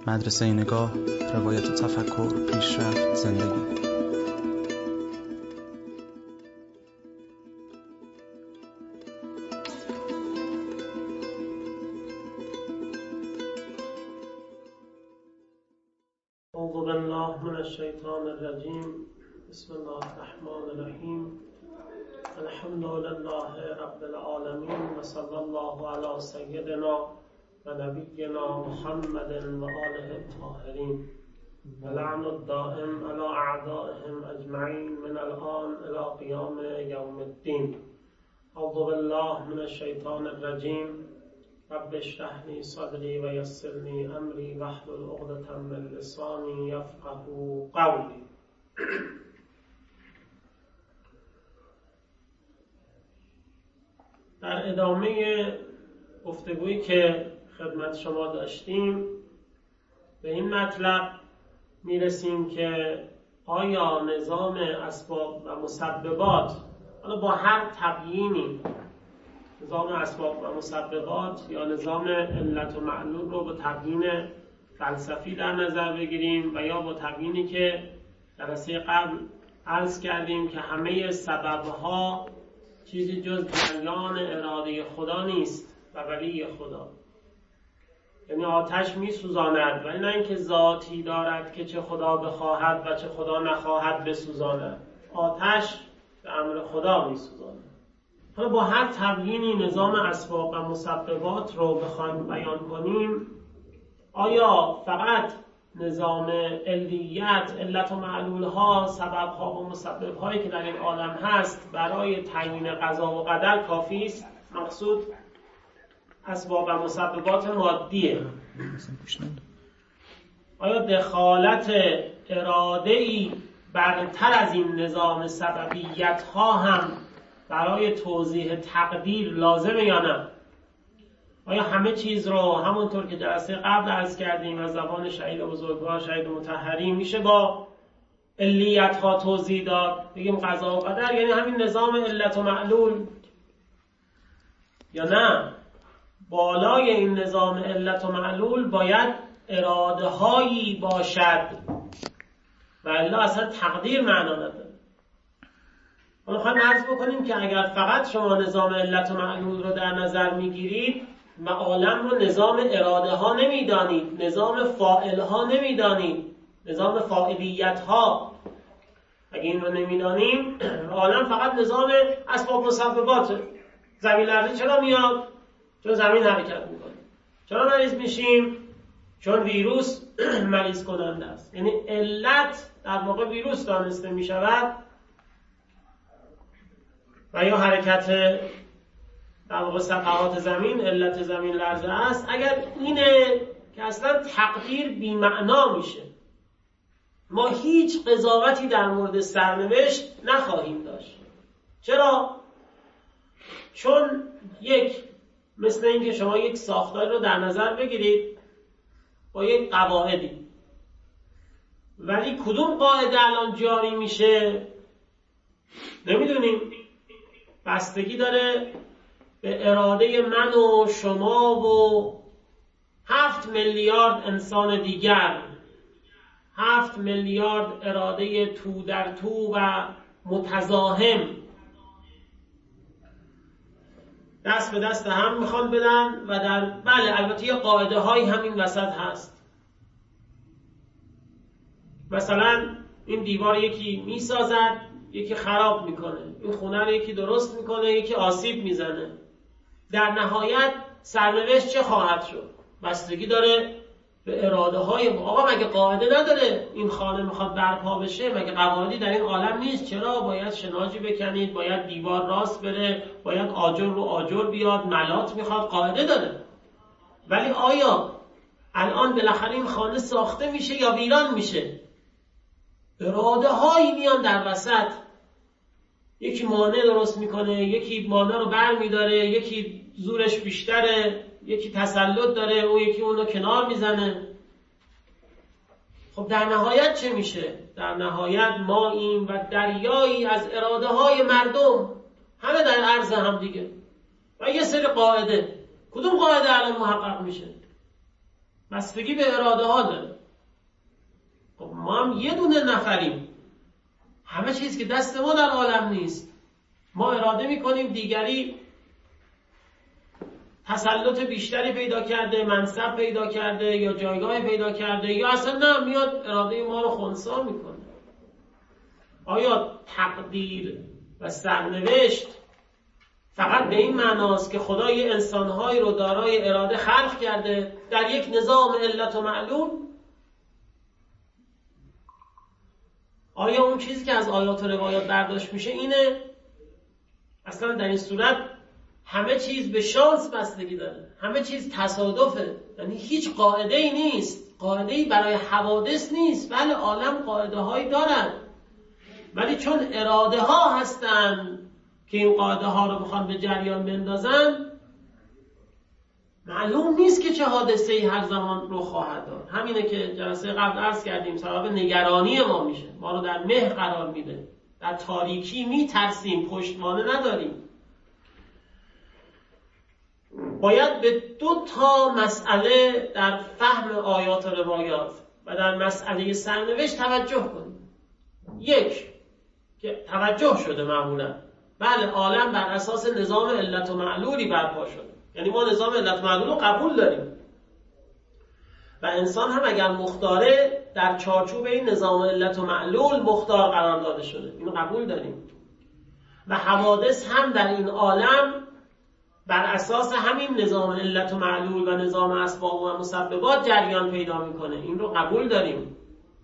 مدرسه نگاه، روایت تفکر، پیشرفت، زندگی. اعوذ بالله من الشیطان الرجیم. بسم الله الرحمن الرحیم. الحمد لله رب العالمین و صلی الله علی سیدنا و نبینا محمد و آله الطاهرین و لعن الدائم علی اعدائهم اجمعین من الان الی قیام یوم الدین. اعوذ بالله من الشیطان الرجیم. رب اشرح لي صدري ويسر لي امري واحلل عقدة من لساني يفقهوا قولي. در ادامه گفتگویی که خدمت شما داشتیم به این مطلب میرسیم که آیا نظام اسباب و مسببات، حالا با هر تبیینی، نظام اسباب و مسببات یا نظام علت و معلول رو با تبیین فلسفی در نظر بگیریم و یا با تبیینی که جلسه قبل عرض کردیم که همه سببها چیزی جز جریان اراده خدا نیست و ولی خدا، یعنی آتش می سوزاند ولی نه اینکه ذاتی دارد که چه خدا بخواهد و چه خدا نخواهد بسوزاند. آتش به امر خدا می سوزاند. حالا با هر تبیینی نظام اسباب و مسببات رو بخوایم بیان کنیم، آیا فقط نظام علیت، علت و معلولها، سببها و مسببهایی که در این عالم هست برای تعیین قضا و قدر کافی است؟ مقصود اسباب و مسببات مادیه. آیا دخالت اراده‌ای برتر از این نظام سببیت ها هم برای توضیح تقدیر لازمه یا نه؟ آیا همه چیز رو همونطور که جلسه قبل عرض کردیم از زبان شهید بزرگوار، شهید مطهری، میشه با علیت ها توضیح داد؟ بگیم قضا و قدر یعنی همین نظام علت و معلول، یا نه بالای این نظام علت و معلول باید اراده هایی باشد و الا اصلا تقدیر معنا نداره. ما میخوایم عرض بکنیم که اگر فقط شما نظام علت و معلول رو در نظر میگیرید و عالم رو نظام اراده ها نمیدانید، نظام فاعل ها نمیدانید، نظام فاعلیت ها، اگه این رو نمیدانیم عالم فقط نظام اسباب مسببات. زمین لرزه چرا میاد؟ چون زمین حرکت میکنه. چرا مریض میشیم؟ چون ویروس مریض کننده است. یعنی علت در واقع ویروس دانسته میشود و یا حرکت در واقع صفحات زمین علت زمین لرزه است. اگر اینه که اصلا تقدیر بی معنا میشه، ما هیچ قضاوتی در مورد سرنوشت نخواهیم داشت. چرا؟ چون مثل این که شما یک ساختاری رو در نظر بگیرید با یک قواعدی، ولی کدوم قاعده الان جاری میشه نمیدونیم. بستگی داره به اراده من و شما و 7 میلیارد انسان دیگر، 7 میلیارد اراده تو در تو و متزاحم دست به دست هم میخوان بدن و بله البته یه قاعده هایی همین وسط هست. مثلا این دیوار یکی میسازد، یکی خراب میکنه، این خونه رو یکی درست میکنه، یکی آسیب میزنه. در نهایت سرنوشت چه خواهد شد؟ بستگی داره به اراده های ما. آقا مگه قاعده نداره این خانه میخواد برپا بشه؟ مگه قواعدی در این عالم نیست؟ چرا باید شناجی بکنید، باید دیوار راست بره، باید آجر رو آجر بیاد، ملات میخواد؟ قاعده داره. ولی آیا الان بالاخره این خانه ساخته میشه یا ویران میشه؟ اراده هایی میان در وسط، یکی مانع درست میکنه، یکی مانع رو بر میداره، یکی زورش بیشتره، یکی تسلط داره، او یکی اونو کنار میزنه. خب در نهایت چه میشه؟ در نهایت ما این و دریایی از اراده های مردم همه در عرض هم دیگه و یه سری قاعده. کدوم قاعده الان محقق میشه؟ بستگی به اراده ها داره. خب ما هم یه دونه نفریم، همه چیز که دست ما در عالم نیست. ما اراده میکنیم دیگری تسلط بیشتری پیدا کرده، منصب پیدا کرده یا جایگاه پیدا کرده، یا اصلا نه میاد اراده ما رو خنثی میکنه. آیا تقدیر و سرنوشت فقط به این معناست که خدا یه انسانهایی رو دارای اراده خلق کرده در یک نظام علت و معلوم؟ آیا اون چیزی که از آیات و روایات برداشت میشه اینه؟ اصلا در این صورت همه چیز به شانس بستگی داره، همه چیز تصادفه، یعنی هیچ قاعده‌ای نیست، قاعده‌ای برای حوادث نیست. بله عالم قاعده هایی دارن، ولی چون اراده ها هستن که این قاعده ها رو بخوان به جریان بندازن، معلوم نیست که چه حادثه‌ای هر زمان رو خواهد داد. همینه که جلسه قبل عرض کردیم سبب نگرانی ما میشه، ما رو در مه قرار میده، در تاریکی میترسیم، پشتوانه نداریم. باید به 2 مسئله در فهم آیات و روایات و در مسئله سرنوشت توجه کنیم. یک، که توجه شده معمولا، بله عالم بر اساس نظام علت و معلولی برپا شده، یعنی ما نظام علت و معلول رو قبول داریم و انسان هم اگر مختاره در چارچوب این نظام علت و معلول مختار قرار داده شده، اینو قبول داریم و حوادث هم در این عالم بر اساس همین نظام علت و معلول و نظام اسباب و مسببات جریان پیدا میکنه، این رو قبول داریم.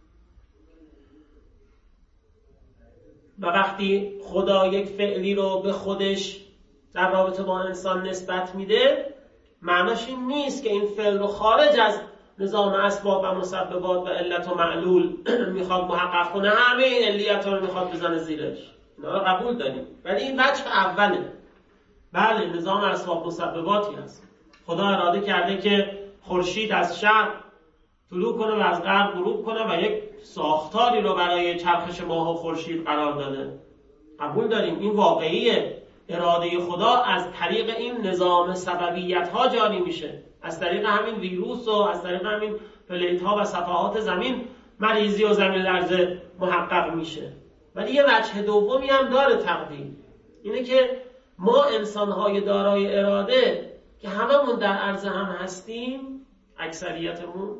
و وقتی خدا یک فعلی رو به خودش در رابطه با انسان نسبت میده، معناش این نیست که این فعل رو خارج از نظام اسباب و مسببات و علت و معلول میخواد محقق کنه، همه این علیت رو میخواد بزنه زیرش. اینا رو قبول داریم، ولی این وجه اوله. بله نظام اسباب مسبباتی هست، خدا اراده کرده که خورشید از شرق طلوع کنه و از غرب غروب کنه و یک ساختاری رو برای چرخش ماه و خورشید قرار داده. قبول داریم، این واقعیه. اراده خدا از طریق این نظام سببیت ها جاری میشه، از طریق همین ویروس و از طریق همین پلیت ها و صفحات زمین مریضی و زمین لرزه محقق میشه. ولی یه وجه دومی هم داره تقدیر، اینه که ما انسان‌های دارای اراده که هممون در عرض هم هستیم، اکثریتمون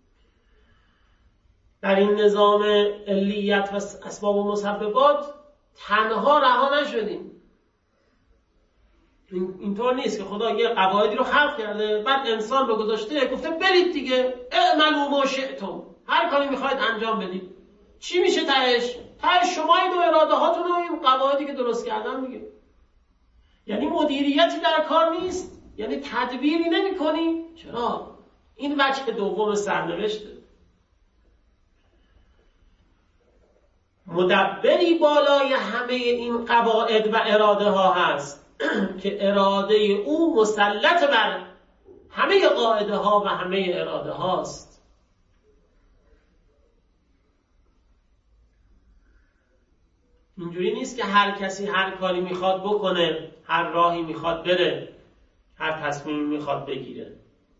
در این نظام علیت و اسباب و مسببات تنها رها نشدیم. اینطور نیست که خدا یه قواعدی رو خلق کرده بعد انسان رو گذاشته گفته برید دیگه اعملوا ما شئتم، هر کاری میخواید انجام بدید. چی میشه تهش شما این اراده هاتون و این قواعدی که درست کردن میگه. یعنی مدیریتی در کار نیست، یعنی تدبیری نمی کنی. چرا؟ این وجه دوم سرنوشته. مدبری بالای همه این قواعد و اراده ها هست که اراده او مسلط بر همه قاعده ها و همه اراده هاست. اینجوری نیست که هر کسی هر کاری میخواد بکنه، هر راهی میخواد بره، هر تصمیمی میخواد بگیره.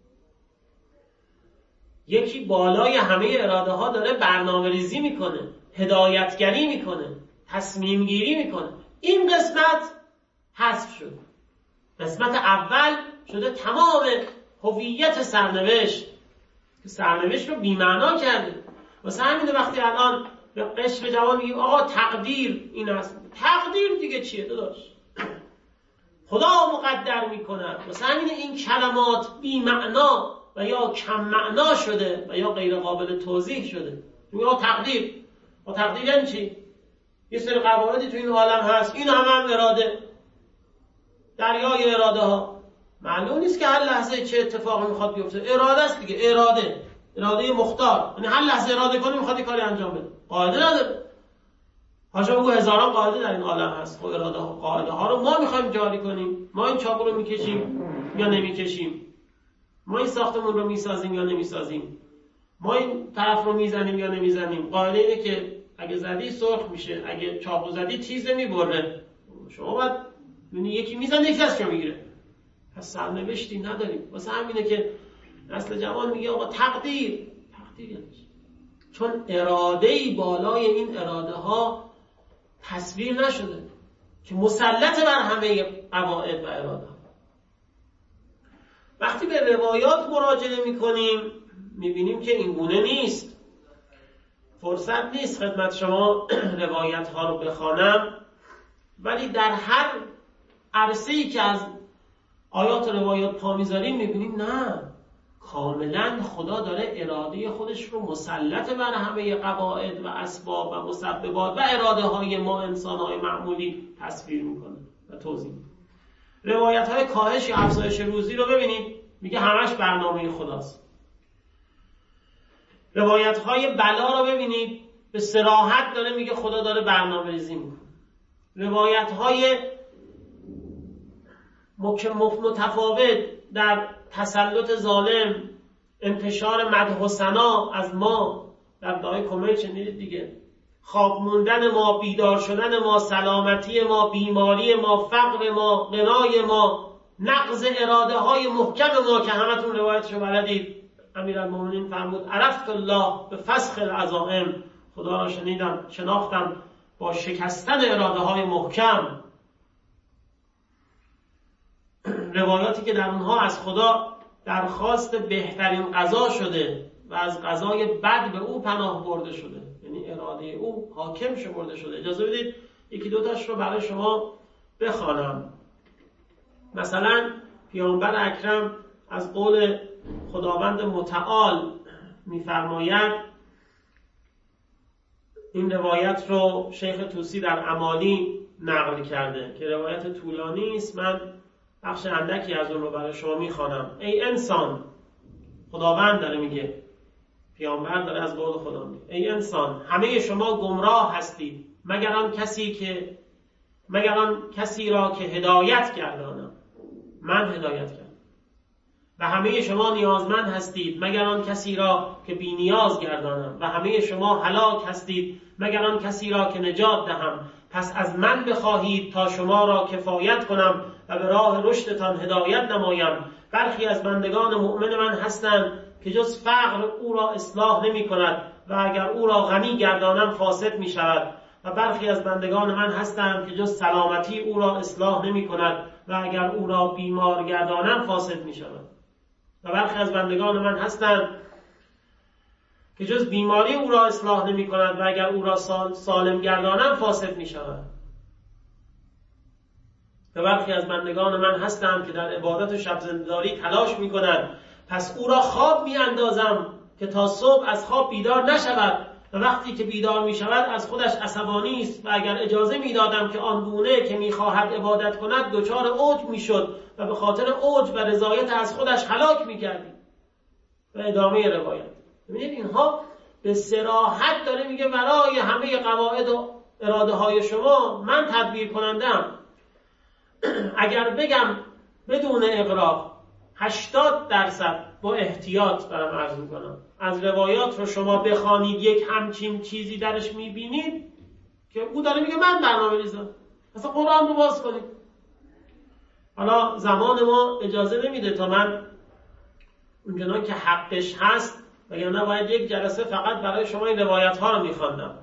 یکی بالای همه اراده ها داره برنامه ریزی میکنه، هدایتگری میکنه، تصمیم گیری میکنه. این قسمت حذف شد. قسمت اول شده تمام هویت سرنوشت که سرنوشت رو بی‌معنا کرده. واسه همینه وقتی الان به قشر جوان میگیم آقا تقدیر این است، تقدیر دیگه چیه داداش؟ خدا مقدر میکنه. واسه همینه این کلمات بی‌معنا و یا کم معنا شده و یا غیر قابل توضیح شده. میگه تقدیر، و تقدیر یعنی چی؟ یه سری قواعدی تو این عالم هست، این هم اراده، دریای اراده ها. معلوم نیست که هر لحظه چه اتفاقی میخواد بیفته. اراده است دیگه، اراده مختار، یعنی هر لحظه اراده کنی میخواد کاری انجام بده. قاعده نداره. حاجا بگو هزاران قاعده در این عالم هست. خب اراده ها، قاعده ها رو ما میخوایم جاری کنیم. ما این چاقو رو میکشیم یا نمیکشیم، ما این ساختمون رو میسازیم یا نمیسازیم، ما این طرف رو میزنیم یا نمیزنیم. قاعده اینه که اگه زدی سرخ میشه، اگه چاقو زدی تیز نمیبره. شما باید یکی میزنه یکی ازش میگیره. پس سرنوشتی نداریم. واسه همینه که نسل جوان میگه آقا تقدیر یعنی چون اراده‌ای بالای این اراده ها تصویر نشده که مسلط بر همه قواعد و اراده ها. وقتی به روایات مراجعه میکنیم میبینیم که این گونه نیست. فرصت نیست خدمت شما روایت ها رو بخوانم، ولی در هر عرصه‌ای که از آیات و روایات پا میذاریم میبینیم نه، کاملا خدا داره اراده خودش رو مسلط بر همه قواعد و اسباب و مسببات و اراده های ما انسان های معمولی تصویر میکنه و توضیح میکنه. روایت های کاهش یا افزایش روزی رو ببینید، میگه همش برنامه خداست. روایت های بلا رو ببینید، به صراحت داره میگه خدا داره برنامه ریزی میکنه. روایت های متفاوت در تسلط ظالم، انتشار مدح و ثنا از ما در دعای کمیل شنیدید دیگه، خواب موندن ما، بیدار شدن ما، سلامتی ما، بیماری ما، فقر ما، غنای ما، نقض اراده های محکم ما که همتون روایتشو بلدید. امیرالمومنین فرمود عرفت الله به فسخ العزائم، خدا را شناختم با شکستن اراده های محکم. روایاتی که در اونها از خدا درخواست بهترین قضا شده و از قضای بد به او پناه برده شده، یعنی اراده او حاکم شمرده شده. اجازه بدید یکی دوتاش رو برای شما بخوانم. مثلا پیامبر اکرم از قول خداوند متعال میفرماید، این روایت رو شیخ طوسی در امالی نقل کرده که روایت طولانی است، من بخش اندکی از اون رو برای شما میخوانم. ای انسان، خداوند داره میگه، پیامبر داره از قول خدا میگه، ای انسان همه شما گمراه هستید مگر آن کسی را که هدایت گردانم، من هدایت کردم. و همه شما نیازمند هستید مگر آن کسی را که بی نیاز گردانم، و همه شما هلاک هستید مگر آن کسی را که نجات دهم. پس از من بخواهید تا شما را کفایت کنم و به راه رشدتان هدایت نمایم. برخی از بندگان مؤمن من هستند که جز فقر او را اصلاح نمی کند و اگر او را غنی گردانم فاسد می شود. و برخی از بندگان من هستند که جز سلامتی او را اصلاح نمی کند و اگر او را بیمار گردانم فاسد می شود. و برخی از بندگان من هستند که جز بیماری او را اصلاح نمی کند و اگر او را سالم گردانم فاسد می شود. و برخی از بندگان من هستند که در عبادت و شب زنده‌داری تلاش می کنند، پس او را خواب می اندازم که تا صبح از خواب بیدار نشود و وقتی که بیدار می شود از خودش عصبانی است و اگر اجازه می دادم که آنگونه که می خواهد عبادت کند دچار عجب می شد و به خاطر عجب و رضایت از خودش هلاک می کردی. و ادامه روایت. ببینید اینها به صراحت داره میگه برای همه قواعد و اراده های شما من تدبیر کنندم. اگر بگم بدون اغراق 80% با احتیاط دارم عرض میکنم، از روایات رو شما بخوانید یک همچین چیزی درش میبینید که او داره میگه من برنامه ریزم. اصلا قرآن رو باز کنید. حالا زمان ما اجازه نمیده تا من اونجنان که حقش هست وگرنه باید یک جلسه فقط برای شما این روایت ها رو میخواندم.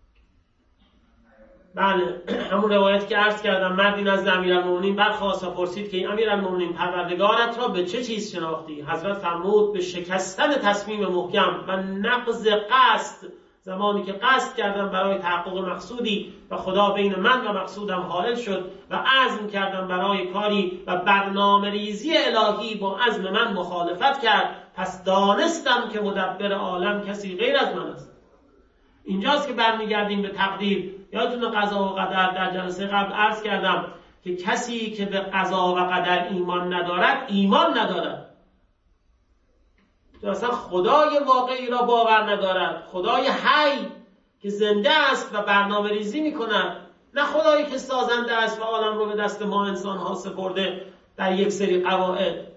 بله، همون روایتی که عرض کردم، مردی نزد امیرالمومنین برخاست و پرسید که این امیرالمومنین پروردگارت را به چه چیز شناختی؟ حضرت فرمود به شکستن تصمیم محکم و نقض قصد، زمانی که قصد کردم برای تحقق مقصودی و خدا بین من و مقصودم حائل شد و عزم کردم برای کاری و برنامه ریزی الهی با عزم من مخالفت کرد، پس دانستم که مدبر عالم کسی غیر از من است. اینجاست که برمیگردیم به تقدیر. یادتون قضا و قدر در جلسه قبل عرض کردم که کسی که به قضا و قدر ایمان ندارد ایمان ندارد. تو اصلا خدای واقعی را باور ندارد، خدای حی که زنده است و برنامه ریزی میکند، نه خدایی که سازنده است و عالم رو به دست ما انسان ها سپرده در یک سری قواعد.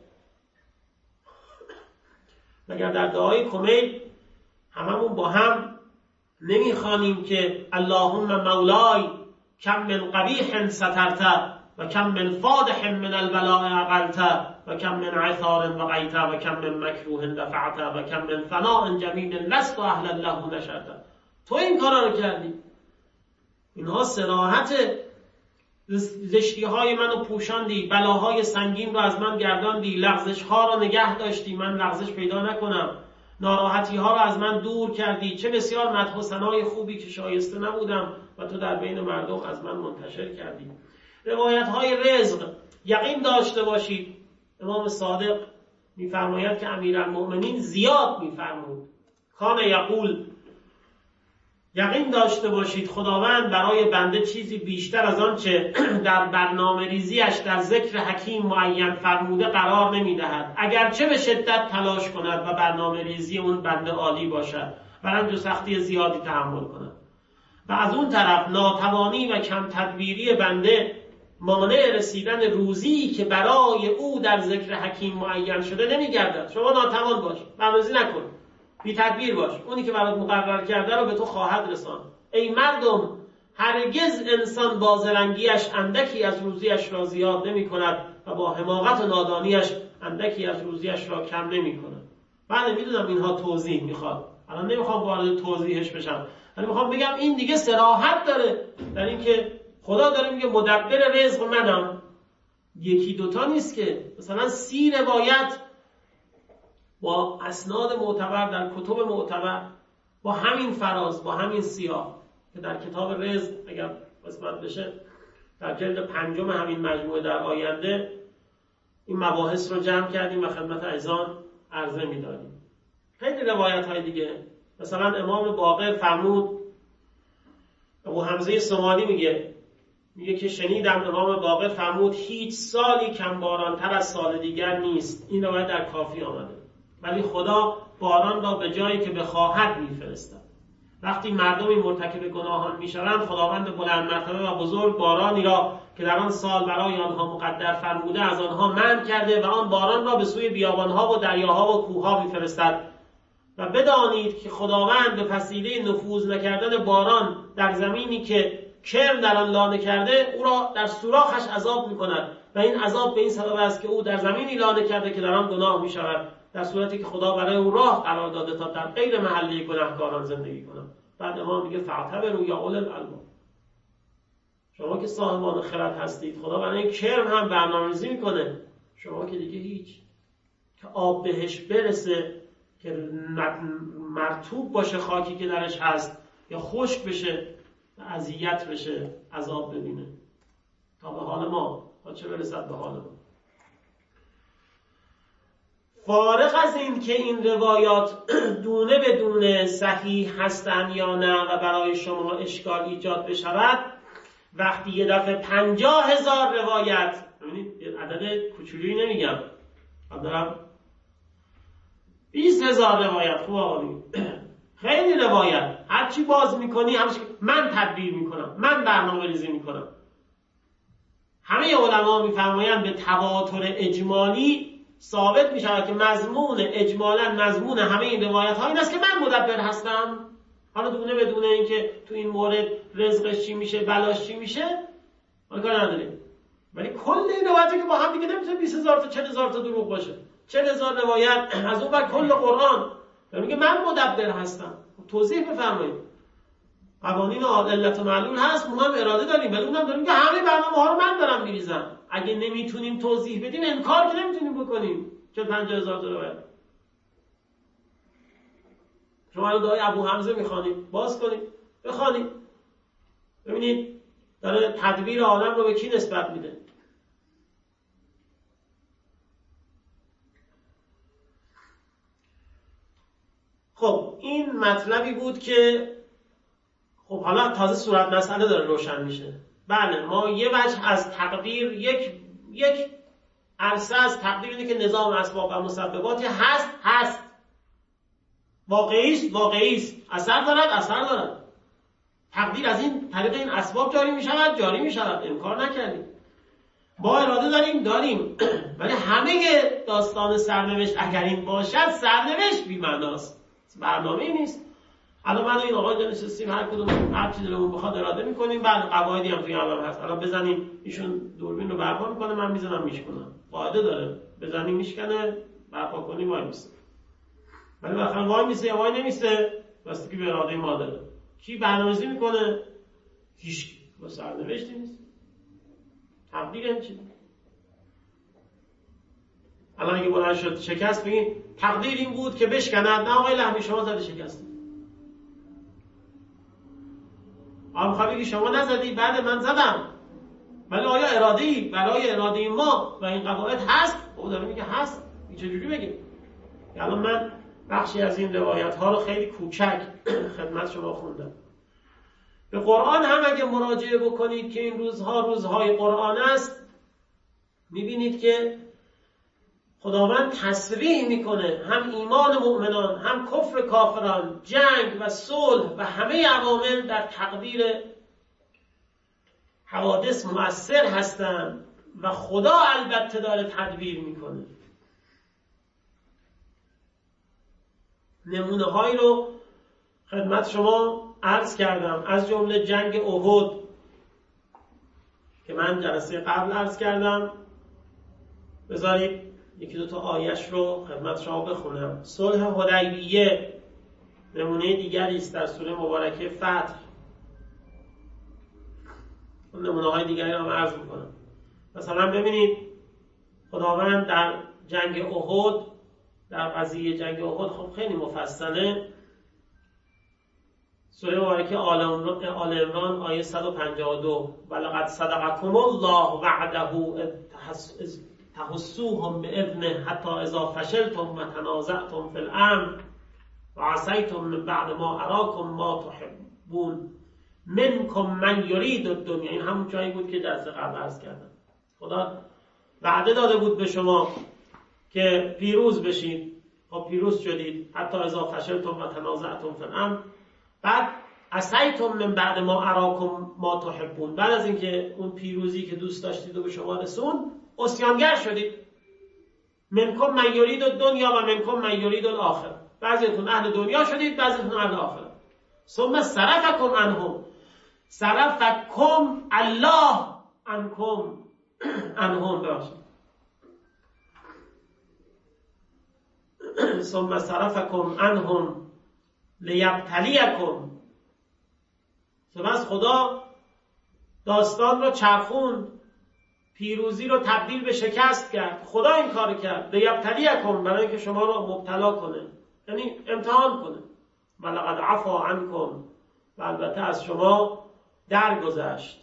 مگر در دعای کمیل هممون با هم نمیخوانیم که اللهم مولای کم من قبیح سترت و کم من فادح من البلاء عقلت و کم من عثار و غیت و کم من مکروه دفعت و کم من فناء جمیل لست اهلا له نشرت. تو این کارا رو کردی. اینها صراحت زشتی های منو پوشاندی، بلاهای سنگین رو از من گرداندی، لغزش ها رو نگه داشتی من لغزش پیدا نکنم، ناراحتی ها رو از من دور کردی. چه بسیار مدح و ثنای خوبی که شایسته نبودم و تو در بین مردم از من منتشر کردی. روایت های رزق، یقین داشته باشید. امام صادق میفرماید که امیرالمؤمنین زیاد میفرمود، کان یقول، یقین داشته باشید خداوند برای بنده چیزی بیشتر از آن چه در برنامه ریزیش در ذکر حکیم معین فرموده قرار نمیدهد، اگرچه به شدت تلاش کند و برنامه ریزی اون بنده عالی باشد و رنج و سختی زیادی تحمل کند. و از اون طرف ناتوانی و کم تدبیری بنده مانع رسیدن روزی که برای او در ذکر حکیم معین شده نمیگردد. شما ناتوان باش، برنامه‌ریزی نکن، بی تدبیر باش، اونی که برات مقرر کرده رو به تو خواهد رسان. ای مردم، هرگز انسان با زرنگیش اندکی از روزیش را زیاد نمی کند و با حماقت و نادانیش اندکی از روزیش را کم نمی کند. بله میدونم اینها توضیح میخواد، الان نمیخوام وارد توضیحش بشم، ولی میخوام بگم این دیگه صراحت داره در این که خدا داره میگه مدبر رزق منم. یکی دوتا نیست که، مثلا 30 روایت با اسناد معتبر در کتب معتبر با همین فراز، با همین سیاق که در کتاب رزق اگر قسمت بشه در جلد 5 همین مجموعه در آینده این مباحث رو جمع کردیم و خدمت عزیزان عرضه می‌داریم. خیلی روایت های دیگه، مثلا امام باقر فرمود، ابو حمزه سمالی میگه که شنیدم امام باقر فرمود هیچ سالی کم بارانتر از سال دیگر نیست. این روایت در کافی آمده. ولی خدا باران را به جایی که بخواهد میفرستد. وقتی مردمی مرتکب گناهان میشوند، خداوند بلند مرتبه و بزرگ بارانی را که در آن سال برای آنها مقدر فرموده از آنها منع کرده و آن باران را به سوی بیابانها و دریاها و کوهها میفرستد. و بدانید که خداوند به وسیله نفوذ نکردن باران در زمینی که کرم در آن لانه کرده او را در سوراخش عذاب میکند و این عذاب به این سبب است که او در زمینی لانه کرده که در آن گناه میشود، در صورتی که خدا برای او راه قرار داده تا در غیر محله گناهکاران زندگی کند. بعد امام میگه فاعتبروا یا اولي الالباب، شما که صاحبان خرد هستید خدا برای این کرم هم برنامه‌ریزی میکنه. شما که دیگه هیچ، که آب بهش برسه، که مرطوب باشه خاکی که درش هست یا خشک بشه، اذیت بشه، عذاب ببینه، تا به حال ما، تا چه برسد به حال ما. فارغ از این که این روایات دونه به دونه صحیح هستن یا نه و برای شما اشکال ایجاد بشود، وقتی یه دفعه 50,000 روایت، ببینید عدد کوچولی نمیگم، من دارم 20,000 روایت، خوب آقا خیلی روایت، هرچی باز میکنی همچی من تدبیر میکنم، من برنامه ریزی میکنم. همه علما میفرمایند به تواتر اجمالی ثابت میشود که مضمون اجمالا مضمون همه این روایت ها این است که من مدبر هستم. حالا دونه بدونه این که تو این مورد رزقش چی میشه، بلاش چی میشه، ما کار نداریم. ولی کل این روایت که با هم دیگه نمیتونه 20,000 تا 40,000 تا دروغ باشه. 40,000 روایت از اون بر کل قرآن میگه من مدبر هستم. توضیح بفرمایید. قوانین علت و معلول هست، ما هم اراده داریم، ولی اونم داریم که همه برنامه‌ها رو من دارم میریزم. اگه نمیتونیم توضیح بدیم انکار که نمیتونیم بکنیم. چه 50,000 تا روایت. شما الان دعای ابو حمزه میخوانید، باز کنید بخوانید، ببینید داره تدبیر عالم رو به کی نسبت میده. خب این مطلبی بود که خب حالا تازه صورت مسئله داره روشن میشه. بله ما یه وجه از تقدیر، یک عرصه از تقدیر اینه که نظام اسباب و مسبباتی هست واقعی است، اثر دارد. تقدیر از این طریق این اسباب جاری میشود، انکار نکردیم. با اراده داریم ولی همه داستان سرنوشت اگر این باشد سرنوشت بی‌معناست، برنامه‌ای نیست. الان من این آقای نشستیم هر کدوم هر چیزی رو بخواد اراده میکنیم، بعد قواعدی هم توی عالم هست. الان بزنیم ایشون دوربین رو برپا میکنه، من میزنم میشکنم، قاعده داره. بزنی میشکنه، برپا کنی وای میسته. ولی بالاخره وای میسته یا وای نمیسته واسه که به اراده ما داره. کی برنامه‌ریزی میکنه؟ هیچ. با سرنوشتی نیست. تقدیر این چی؟ الان اگه بلند شد شکست بگین تقدیر این بود که بشکند. نه آقای لحمی شما زده شکست. آقا بگی شما نزدی، بعد من زدم. ولی آیا اراده‌ای برای اراده ما و این قواعد هست؟ او داره میگه هست. این چجوری بگیم؟ الان من بخشی از این روایت ها رو خیلی کوچک خدمت شما خوندم. به قرآن هم اگه مراجعه بکنید که این روزها روزهای قرآن است، میبینید که خداوند تصریح میکنه هم ایمان مؤمنان، هم کفر کافران، جنگ و صلح و همه عوامل در تقدیر حوادث مؤثر هستند و خدا البته داره تدبیر میکنه. نمونه هایی رو خدمت شما عرض کردم، از جمله جنگ احد که من جلسه قبل عرض کردم. بذارید یکی دو تا آیش رو خدمت شما بخونم. صلح حدیبیه نمونه دیگری است در سوره مبارکه فتح. نمونه های دیگری رو عرض میکنم. مثلا ببینید خداوند در جنگ احد، در قضیه جنگ احد خب خیلی مفصله. سوره مبارکه آل عمران آیه 152 ولقد صدقکم الله وعده تحسوهم باذنه حتی اذا فشلتم و تنازعتم فی الامر و عصیتم من بعد ما اراکم ما تحبون منکم من یرید الدنیا. این همون جایی بود که جلسه قبل عرض کردم. خدا وعده داده بود به شما که پیروز بشید. خب پیروز شدید. حتی اذا فشلتم و تنازعتم فی الامر. بعد عصیتم من بعد ما اراکم ما تحبون. بعد از اینکه اون پیروزی که دوست داشتید و به شما رسون، عصیانگر شدید. منکم من یرید الدنیا و منکم من یرید الاخره. بعضیتون اهل دنیا شدید، بعضیتون اهل آخره. ثم صرفکم عنهم. صرفکم الله عنهم باشید. ثم صرفکم عنهم لیبتلیکم. سپس خدا داستان رو چرخوند، پیروزی رو تبدیل به شکست کرد. خدا این کار کرد لیبتلیکم، برای اینکه شما رو مبتلا کنه، یعنی امتحان کنه. ولقد عفا عنکم، و البته از شما درگذشت.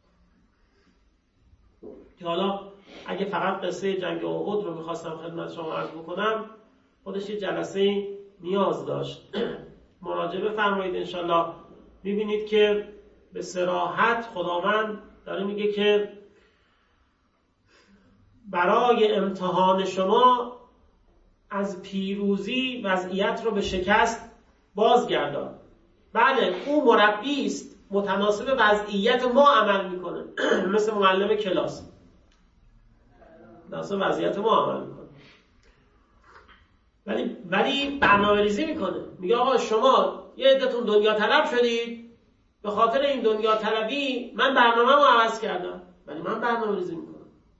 که حالا اگه فقط قصه جنگ احد رو میخواستم خدمت شما عرض بکنم، خودش یه جلسه نیاز داشت. مراجعه بفرمایید انشالله. میبینید که به صراحت خداوند داره میگه که برای امتحان شما از پیروزی وضعیت رو به شکست بازگردان. بله او مربی است، متناسب وضعیت ما عمل میکنه. مثل معلم کلاس متناسب وضعیت ما عمل میکنه. ولی برنامه‌ریزی میکنه. میگه آقا شما یه عده‌تون دنیا طلب شدید، به خاطر این دنیا طلبی من برنامه‌مو عوض کردم، ولی من برنامه‌ریزی میکنم.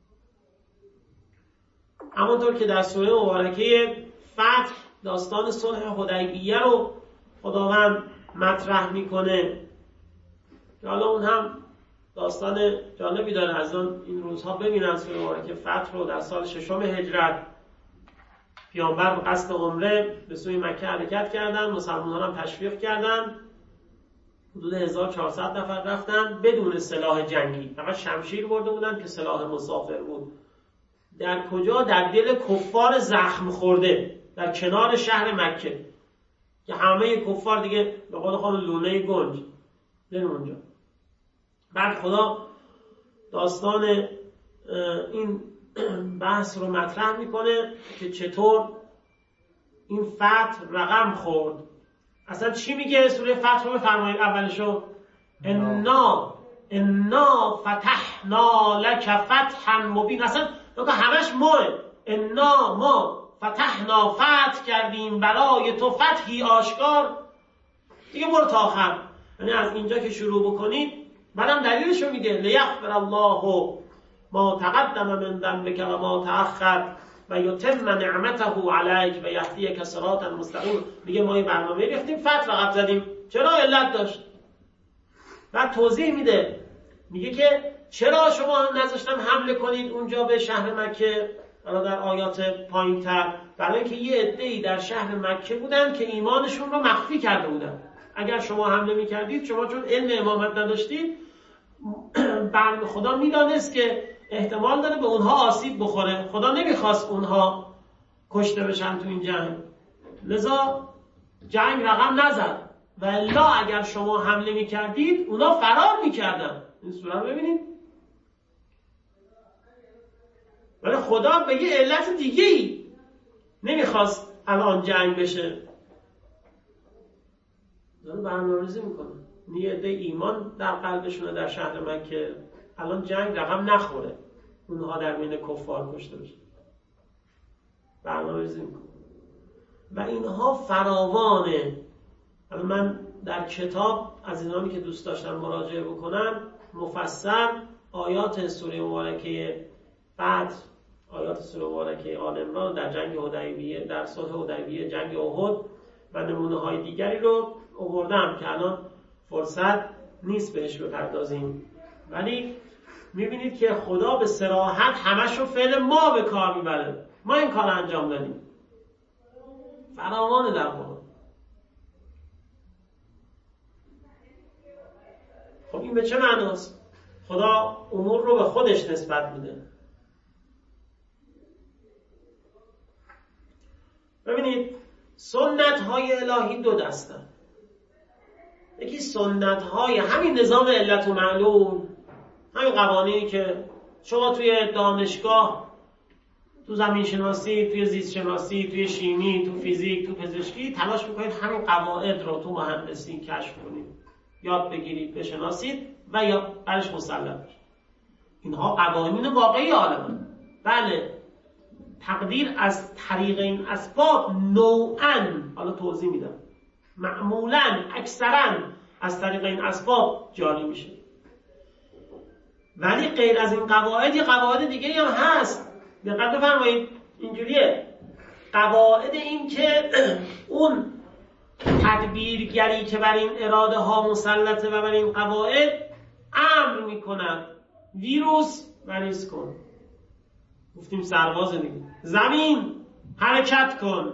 همونطور که در سوره مبارکه فتح داستان صلح حدیبیه رو خداوند مطرح میکنه که حالا اون هم داستان جالبی داره. از این روزها ببینن سوره مبارکه فتح رو. در سال 6 هجرت پیامبر به قصد عمره به سوی مکه حرکت کردن، مسلمانان هم تشویق کردن. حدود 1400 نفر رفتن بدون سلاح جنگی، فقط شمشیر برده بودن که سلاح مسافر بود. در کجا؟ در دل کفار زخم خورده، در کنار شهر مکه که همه کفار دیگه به قول خود لونه گنج در اونجا. بعد خدا داستان این بحث رو مطرح میکنه که چطور این فتح رقم خورد. اصلا چی میگه سوره فتح رو بفرمایید اولشو؟ انا فتحنا لک فتحا مبین. اصلا همش ماه. انا ما فتحنا، فتح کردیم برای تو فتحی آشکار. دیگه برو تا آخر، یعنی از اینجا که شروع بکنید. بعدم دلیلش رو میگه لیغفر الله ما تقدم من ذنبک و ما تأخر و یتم نعمته علیک و یهدیک صراطا مستقیما. میگه ما این برنامه ریختیم، فتح رقم زدیم، چرا؟ علت داشت. بعد توضیح میده، میگه که چرا شما نذاشتم حمله کنید اونجا به شهر مکه؟ در آیات پایین‌تر، برای اینکه یه عده‌ای در شهر مکه بودن که ایمانشون رو مخفی کرده بودن. اگر شما حمله میکردید، شما چون علم امامت نداشتید، خدا میدانست که احتمال داره به اونها آسیب بخوره. خدا نمیخواست اونها کشته بشن تو این جنگ، لذا جنگ رقم نزد. و الا اگر شما حمله میکردید اونا فرار میکردن. این سوره رو ببینید. ولی خدا به یه علت دیگه‌ای نمیخواست الان جنگ بشه. داره برنامه‌ریزی میکنه. یه عده ایمان در قلبشونه در شهر مکه، الان جنگ رقم نخوره، اونها در بین کفار کشته بشن. برنامه‌ریزی میکنه. و اینها فراوانه. من در کتاب عزیزانی که دوست داشتن مراجعه بکنن، مفصل آیات سوره مبارکه فتح، آیات سوره مبارکه آل عمران در جنگ حدیبیه، در صلح حدیبیه، جنگ احد و نمونه های دیگری رو آوردم که الان فرصت نیست بهش بپردازیم. ولی میبینید که خدا به صراحت همش رو فعل ما به کار میبره. ما این کار انجام دادیم. فراوانه در قرآن. خب این به چه معناست؟ خدا امور رو به خودش نسبت میده. ببینید سنت های الهی دو دستن. یکی سنت های همین نظام علت و معلول، همین قوانینی که شما توی دانشگاه، تو زمین شناسی، توی زیست شناسی، توی شیمی، تو فیزیک، تو پزشکی تلاش میکنید همین قواعد رو تو مهندسی کشف کنید، یاد بگیرید، بشناسید و یا برش مسلط بشید. اینها قوانین واقعی عالمه. بله، تقدیر از طریق این اسباب نوعاً، حالا توضیح میدم، معمولاً اکثراً از طریق این اسباب جاری میشه. ولی غیر از این قواعد، یه قواعد دیگه هم هست. دقت بفرمایید، اینجوریه. قواعد این که اون تدبیرگری که بر این اراده ها مسلطه و بر این قواعد امر میکند، ویروس مریض کن، گفتیم سرباز دیگه، زمین حرکت کن.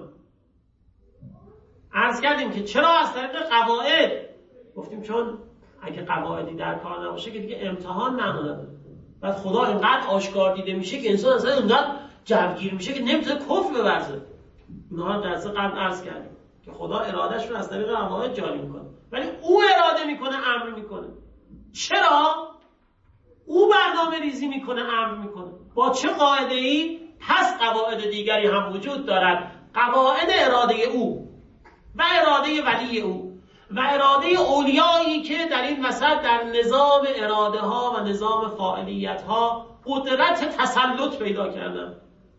عرض کردیم که چرا از طریق قواعد؟ گفتیم چون اگه قواعدی در کار نباشه که دیگه امتحان نداره. بعد خدا اینقدر آشکار دیده میشه که انسان اصلا اینقدر جوگیر میشه که نمیتونه کفر بورزه. اینها رو درس قبل عرض کردیم که خدا ارادش رو از طریق قواعد جاری میکنه، ولی او اراده میکنه، امر میکنه. چرا؟ او برنامه ریزی میکنه، امر میکنه. با چه قاعده ای؟ پس قواعد دیگری هم وجود دارد. قواعد اراده او و اراده ولی او و اراده اولیایی که در این وسط در نظام اراده ها و نظام فاعلیت ها قدرت تسلط پیدا کردن.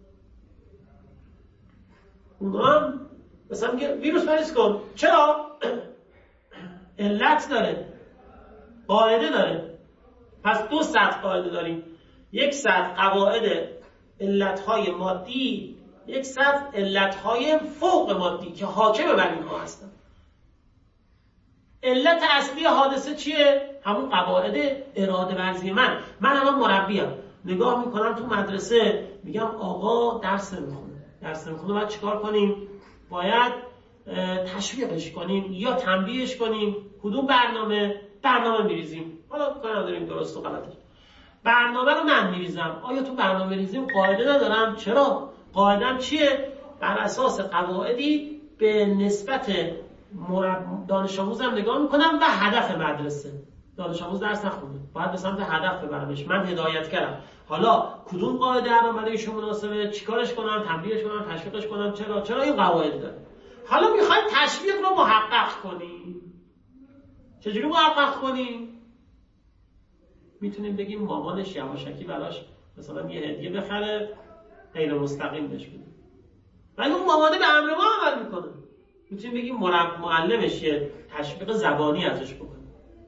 اونها هم مثلا میگه ویروس مریض کن. چرا؟ علت داره، قاعده داره. پس دو سطح قاعده داریم. یک سطح قواعد علتهای مادی، یک سطح علتهای فوق مادی که حاکم بر اینها هستن. علت اصلی حادثه چیه؟ همون قواعد اراده ورزی من الان مربیم، نگاه میکنم تو مدرسه، میگم آقا درس نمیخونه، باید چیکار کنیم؟ باید تشویقش کنیم یا تنبیهش کنیم. کدوم برنامه میریزیم. حالا کار نداریم درست و غلطش. برنامه رو من میریزم. آیا تو برنامه ریزیم قاعده ندارم؟ چرا؟ قاعدم چیه؟ بر اساس قواعدی به نسبت دانش آموزم نگاه میکنم و هدف مدرسه. دانش آموز درس نخونه، باید به سمت هدف ببرمش. من هدایت کردم، حالا کدوم قاعده الان برای ایشون مناسبه، چیکارش کنم، تنبیهش کنم، تشویقش کنم. چرا این قواعد داره. حالا میخواید تشویق رو محقق کنی. چجوری محقق کنی؟ میتونیم بگیم مامانش یواشکی براش مثلا یه هدیه بخره، غیر مستقیم بهش بده، ولی اون مامانه به امر ما عمل میکنه. میتونیم بگیم معلمش یه تشویق زبانی ازش بکنه.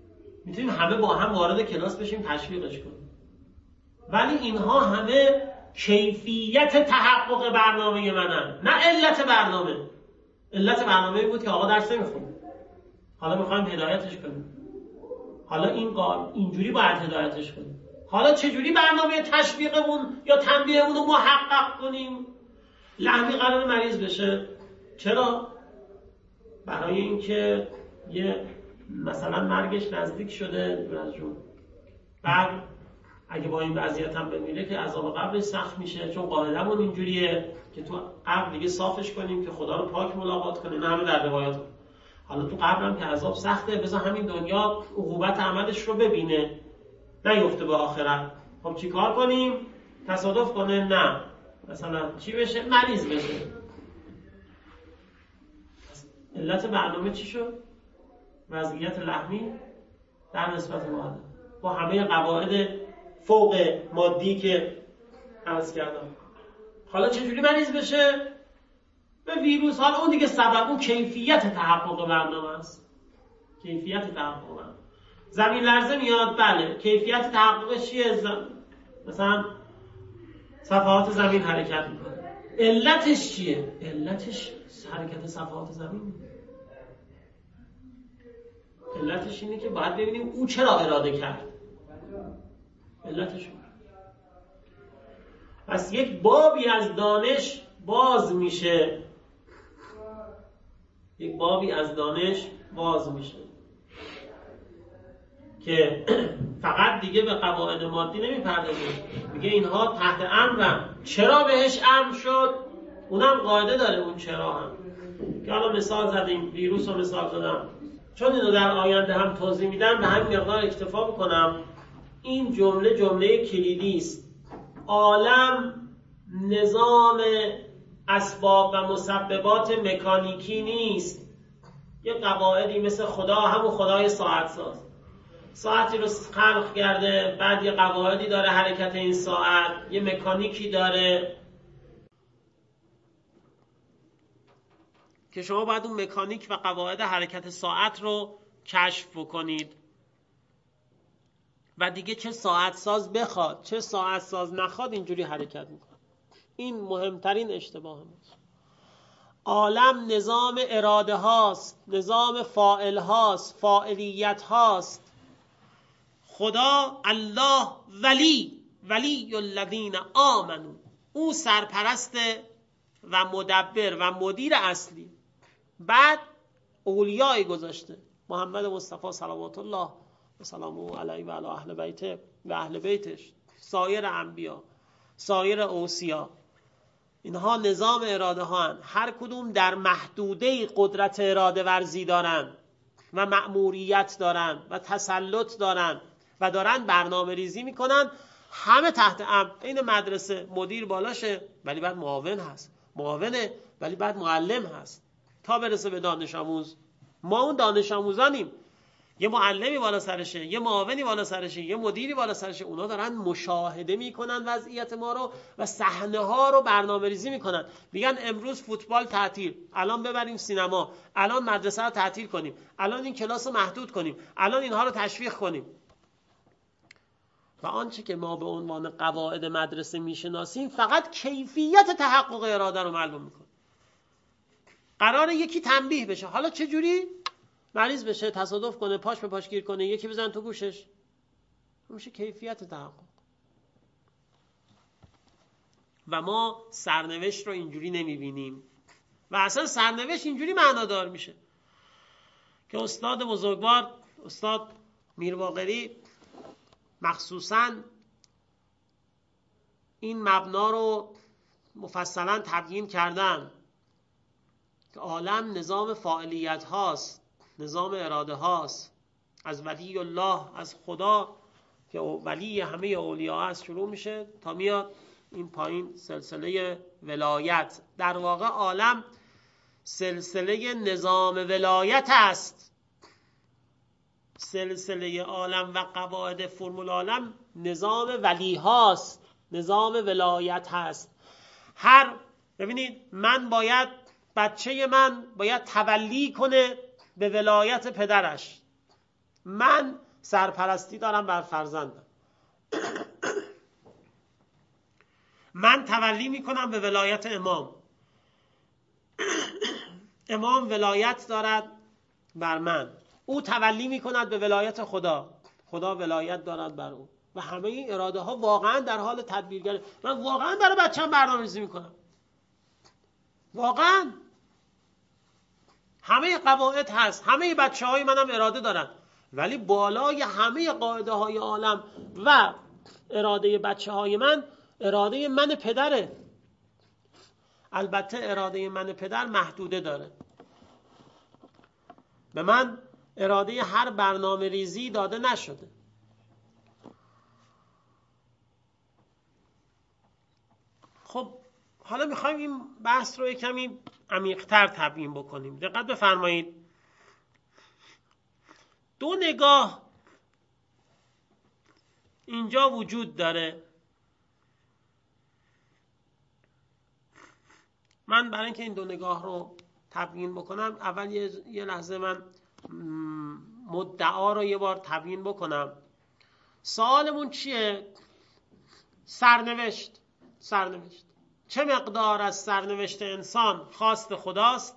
میتونیم همه با هم وارد کلاس بشیم تشویقش کنیم. ولی اینها همه کیفیت تحقق برنامه منن، نه علت برنامه. علت برنامه بود که آقا درس نمیخونه، حالا میخوایم هدایتش کنیم، حالا اینجوری باید هدایتش کنیم، حالا چجوری برنامه تشویقمون یا تنبیهمون رو محقق کنیم. لحمی قرار مریض بشه، چرا؟ برای اینکه یه مثلا مرگش نزدیک شده دور از جون، بعد اگه با این وضعیت هم بمیره که عذاب قبرش سخت میشه، چون قاعده‌مون اینجوریه که تو قبر دیگه صافش کنیم که خدا رو پاک ملاقات کنیم. نه همه در روایات. حالا تو قبر هم که عذاب سخته، بذار همین دنیا عقوبت عملش رو ببینه، نیفته به آخرت. خب چی کار کنیم؟ تصادف کنه؟ نه. مثلا چی بشه؟ مریض بشه. علت برنامه چی شد؟ وضعیت لحمی در نسبت ماده با همه قواعد فوق مادی که عرض کردم. حالا چجوری مریض بشه؟ به ویروس. حالا اون دیگه سبب، اون کیفیت تحقق برنامه است. کیفیت تحقق برنامه. زمین لرزه میاد، بله. کیفیت تحققش چیه؟ مثلا صفحات زمین حرکت میکنه. علتش چیه؟ علتش حرکت صفحات زمین. علتش اینه که باید ببینیم او چرا اراده کرد. علتش پس یک بابی از دانش باز میشه، یک بابی از دانش باز میشه که فقط دیگه به قواعد مادی نمیپردازه، میگه اینها تحت امرن. چرا بهش امر شد؟ اونم قاعده داره، اون چرا هم که حالا مثال زدیم، ویروس رو مثال زدم، چون اینو در آینده هم توضیح میدم به همین مقدار اکتفا بکنم. این جمله کلیدی است. عالم نظام اسباب و مسببات مکانیکی نیست. یه قواعدی مثل خدا، همون خدای ساعت ساز، ساعتی رو خلق کرده، بعد یه قواعدی داره حرکت این ساعت، یه مکانیکی داره که شما باید اون مکانیک و قواعد حرکت ساعت رو کشف بکنید و دیگه چه ساعت ساز بخواد چه ساعت ساز نخواد اینجوری حرکت میکنه. این مهمترین اشتباه ماست. عالم نظام اراده هاست، نظام فاعل هاست، فاعلیت هاست. خدا، الله، ولی الذین آمنو، او سرپرست و مدبر و مدیر اصلی. بعد اولیای گذاشته، محمد مصطفی صلوات الله و سلامه علیه و علی اهل بیته و اهل بیتش، سایر انبیا، سایر اوصیا. اینها نظام اراده ها هن. هر کدوم در محدوده قدرت اراده ورزی دارن و مأموریت دارن و تسلط دارن و دارن برنامه ریزی میکنن. همه تحت امر. این مدرسه مدیر بالاشه ولی بعد معاون هست، معاونه ولی بعد معلم هست تا برسه به دانش آموز. ما اون دانش آموزانیم، یه معلمی بالا سرشه، یه معاونی بالا سرشه، یه مدیری بالا سرشه. اونا دارن مشاهده میکنن وضعیت ما رو و صحنه ها رو برنامه ریزی میکنن. میگن امروز فوتبال تعطیل، الان ببریم سینما، الان مدرسه رو تعطیل کنیم، الان این کلاس رو محدود کنیم، الان اینها رو تشویق کنیم. و آنچه که ما به عنوان قواعد مدرسه میشناسیم فقط کیفیت تحقق اراده رو معلوم میکنه. قراره یکی تنبیه بشه، حالا چه جوری؟ مریض بشه، تصادف کنه، پاش به پاش گیر کنه، یکی بزن تو گوشش، میشه کیفیت تحقق. و ما سرنوشت رو اینجوری نمیبینیم و اصلا سرنوشت اینجوری معنادار میشه که استاد بزرگوار، استاد میرباقری مخصوصاً این مبنا رو مفصلاً تبیین کردن که عالم نظام فاعلیت هاست، نظام اراده هاست. از ولی الله، از خدا که ولی همه اولیاء است شروع میشه تا میاد این پایین سلسله ولایت. در واقع عالم سلسله نظام ولایت است. سلسله عالم و قواعد فرمول عالم نظام ولی هاست، نظام ولایت هست. ببینید بچه من باید تولی کنه به ولایت پدرش. من سرپرستی دارم بر فرزندم. من تولی میکنم به ولایت امام. امام ولایت دارد بر من، او تولی میکند به ولایت خدا، خدا ولایت دارد بر او. و همه این اراده ها واقعا در حال تدبیرگری. من واقعا برای بچه‌م برنامه‌ریزی میکنم، واقعا همه قواعد هست، همه بچه‌های منم اراده دارن، ولی بالای همه قاعده های عالم و اراده بچه‌های من، اراده من پدره. البته اراده من پدر محدوده داره. به من اراده هر برنامه ریزی داده نشده. خب حالا میخوایم این بحث رو کمی عمیق‌تر تبیین بکنیم. دقت بفرمایید. دو نگاه اینجا وجود داره. من برای اینکه این دو نگاه رو تبیین بکنم، اول یه لحظه من مدعا رو یه بار تبیین بکنم. سوالمون چیه؟ سرنوشت. چه مقدار از سرنوشت انسان خواست خداست؟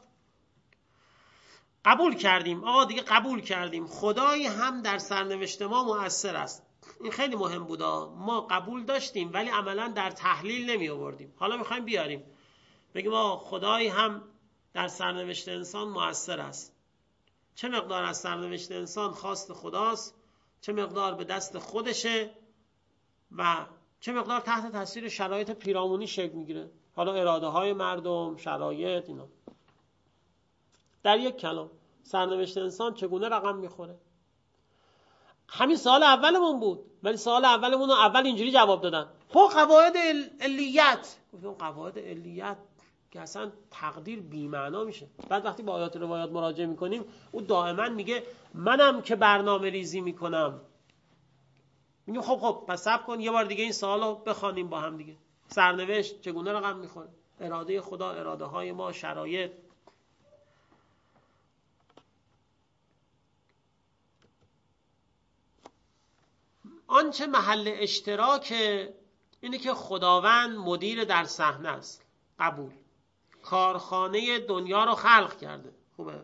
قبول کردیم، دیگه قبول کردیم خدایی هم در سرنوشت ما مؤثر است. این خیلی مهم بود. ما قبول داشتیم ولی عملا در تحلیل نمی آوردیم. حالا میخوایم بیاریم بگیم خدایی هم در سرنوشت انسان مؤثر است. چه مقدار از سرنوشت انسان خواست خداست، چه مقدار به دست خودشه و چه مقدار تحت تاثیر شرایط پیرامونی شکل میگیره. حالا اراده های مردم، شرایط، اینا. در یک کلام سرنوشت انسان چگونه رقم میخوره؟ همین سوال اولمون بود، ولی سوال اولمون رو اول اینجوری جواب دادن. قواعد علیت. گفتم قواعد علیت که اصلا تقدیر بی‌معنا میشه. بعد وقتی با آیات روایات مراجعه میکنیم، او دائما میگه منم که برنامه ریزی میکنم. میگیم خب پس صبر کن یه بار دیگه این سوالو بخوانیم با هم دیگه. سرنوشت چگونه رقم میخوره؟ اراده خدا، اراده های ما، شرایط. آنچه محل اشتراک اینه که خداوند مدیر در صحنه است. قبول. کارخانه دنیا رو خلق کرده. خوبه.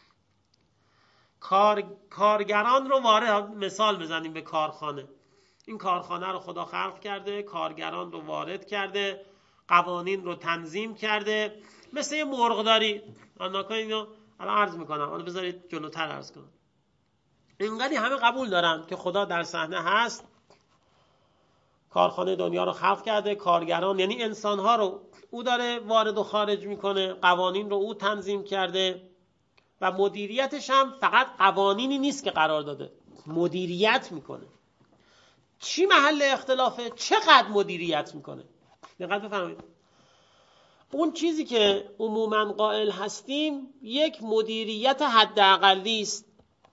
کارگران رو وارد، مثال بزنیم به کارخانه. این کارخانه رو خدا خلق کرده، کارگران رو وارد کرده، قوانین رو تنظیم کرده. مثل یه مرغداری. اینو الان عرض میکنم، حالا بذارید جلوتر عرض کنم. اینقدر همه قبول دارن که خدا در صحنه هست، کارخانه دنیا رو خلق کرده، کارگران یعنی انسانها رو او داره وارد و خارج میکنه، قوانین رو او تنظیم کرده و مدیریتش هم فقط قوانینی نیست که قرار داده، مدیریت میکنه. چی محل اختلافه؟ چقدر مدیریت میکنه؟ دقت بفرمایید. اون چیزی که عموما قائل هستیم یک مدیریت حداقلی است.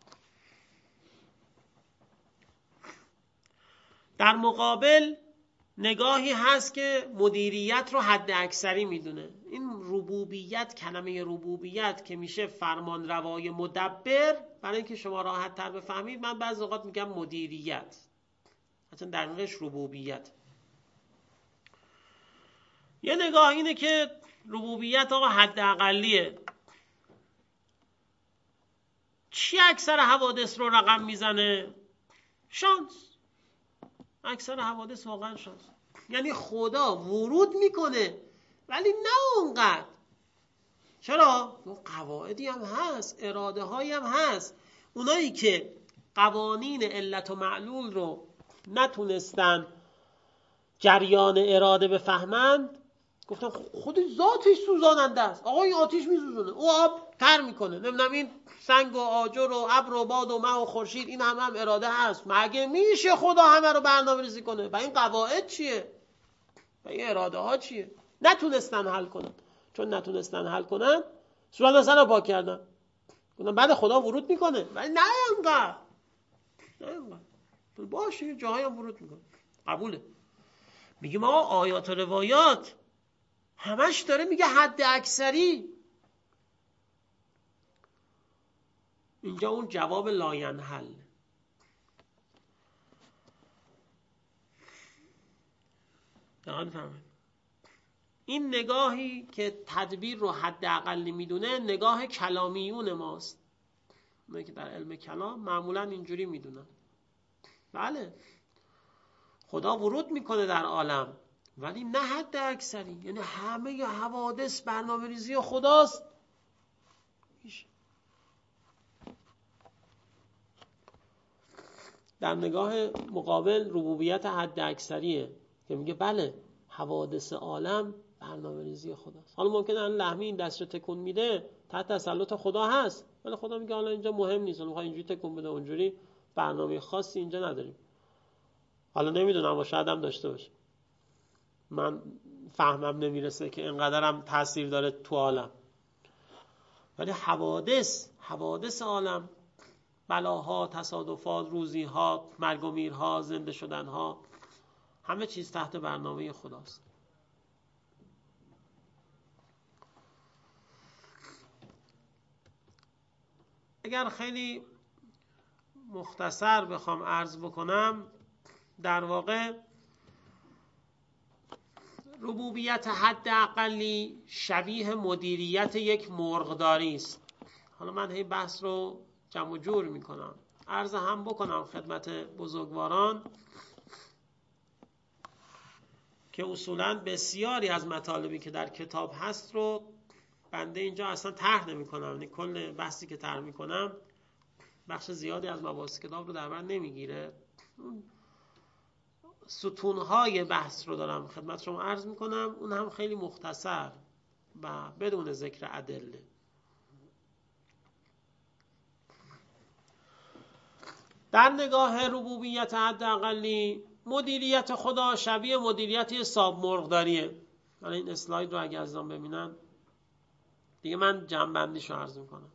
در مقابل نگاهی هست که مدیریت رو حد اکثری میدونه. این ربوبیت، کلمه ربوبیت که میشه فرمان روای مدبر، برای اینکه شما راحت تر بفهمید من بعضی اوقات میگم مدیریت، اصلا در واقعش ربوبیت. یه نگاه اینه که ربوبیت حد اقلیه. چی اکثر حوادث رو رقم میزنه؟ شانس. اکثر حوادث واقعا شانس. یعنی خدا ورود میکنه ولی نه اونقدر. چرا؟ اون قواعدی هم هست، اراده هایی هم هست. اونایی که قوانین علت و معلول رو نتونستن جریان اراده بفهمند، گفتن خود ذاتش سوزاننده است. آقا این آتیش میسوزونه، او آب تر میکنه، نمیدونم این سنگ و آجر و ابر و باد و مه و خورشید، این هم اراده هست. مگه میشه خدا همه رو برنامه‌ریزی کنه؟ و این قواعد چیه؟ و این اراده ها چیه؟ نتونستن حل کنن. چون نتونستن حل کنن، صورت مثلا پاک کردن. گفتن بعد خدا ورود میکنه، ولی نه انقدر. باشه جاهایی هم ورود میکنه. قبوله. میگیم آقا آیات و روایات همش داره میگه حد اکثری. اینجا اون جواب لاینحل. دقیقا فهمید. این نگاهی که تدبیر رو حداقلی میدونه نگاه کلامیون ماست. اونایی که در علم کلام معمولا اینجوری میدونن. بله خدا ورود میکنه در عالم، ولی نه حد اکثری، یعنی همه حوادث برنامه ریزی خداست. در نگاه مقابل ربوبیت حد اکثریه که میگه بله حوادث عالم برنامه ریزی خداست. حالا ممکنه الان لحمی این دست رو تکون میده تحت تسلط خدا هست، ولی خدا میگه حالا اینجا مهم نیست، حالا میخواد اینجوری تکون بده اونجوری، برنامه خاصی اینجا نداریم. حالا نمیدونم و شاید هم داشته باشه، من فهمم نمیرسه که اینقدرم تاثیر داره تو عالم. ولی حوادث عالم، بلاها، تصادفات، روزیها، مرگ و میرها، زنده شدنها، همه چیز تحت برنامه خداست. اگر خیلی مختصر بخوام عرض بکنم، در واقع ربوبیت حد اقلی شبیه مدیریت یک مرغداری است. حالا من هی بحث رو جمع و جور میکنم، عرض هم بکنم خدمت بزرگواران که اصولاً بسیاری از مطالبی که در کتاب هست رو بنده اینجا اصلا طرح نمیکنم، یعنی کل بحثی که طرح میکنم بخش زیادی از مباحث کتاب رو در بر نمیگیره. ستونهای بحث رو دارم خدمت شما عرض میکنم، اون هم خیلی مختصر و بدون ذکر ادله. در نگاه ربوبیت حداقلی مدیریت خدا شبیه مدیریت صاحب مرغداریه. حالا این اسلاید رو اگه عزیزان ببینن دیگه من جمع بندیشو عرض میکنم.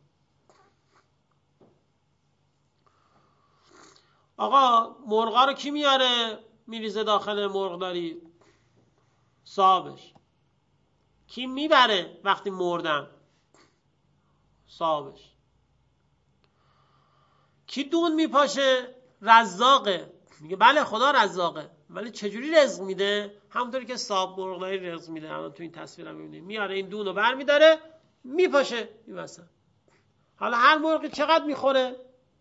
آقا مرغا رو کی میاره میریزه داخل مرغداری؟ صاحبش. کی میبره وقتی مردن؟ صاحبش. کی دون میپاشه؟ رزاقه. میگه بله خدا رزاقه، ولی چجوری رزق میده؟ همونطوری که صاحب مرغداری رزق میده. الان تو این تصویرم میبینید میاره این دون رو بر میداره میپاشه این وسط. حالا هر مرغی چقدر میخوره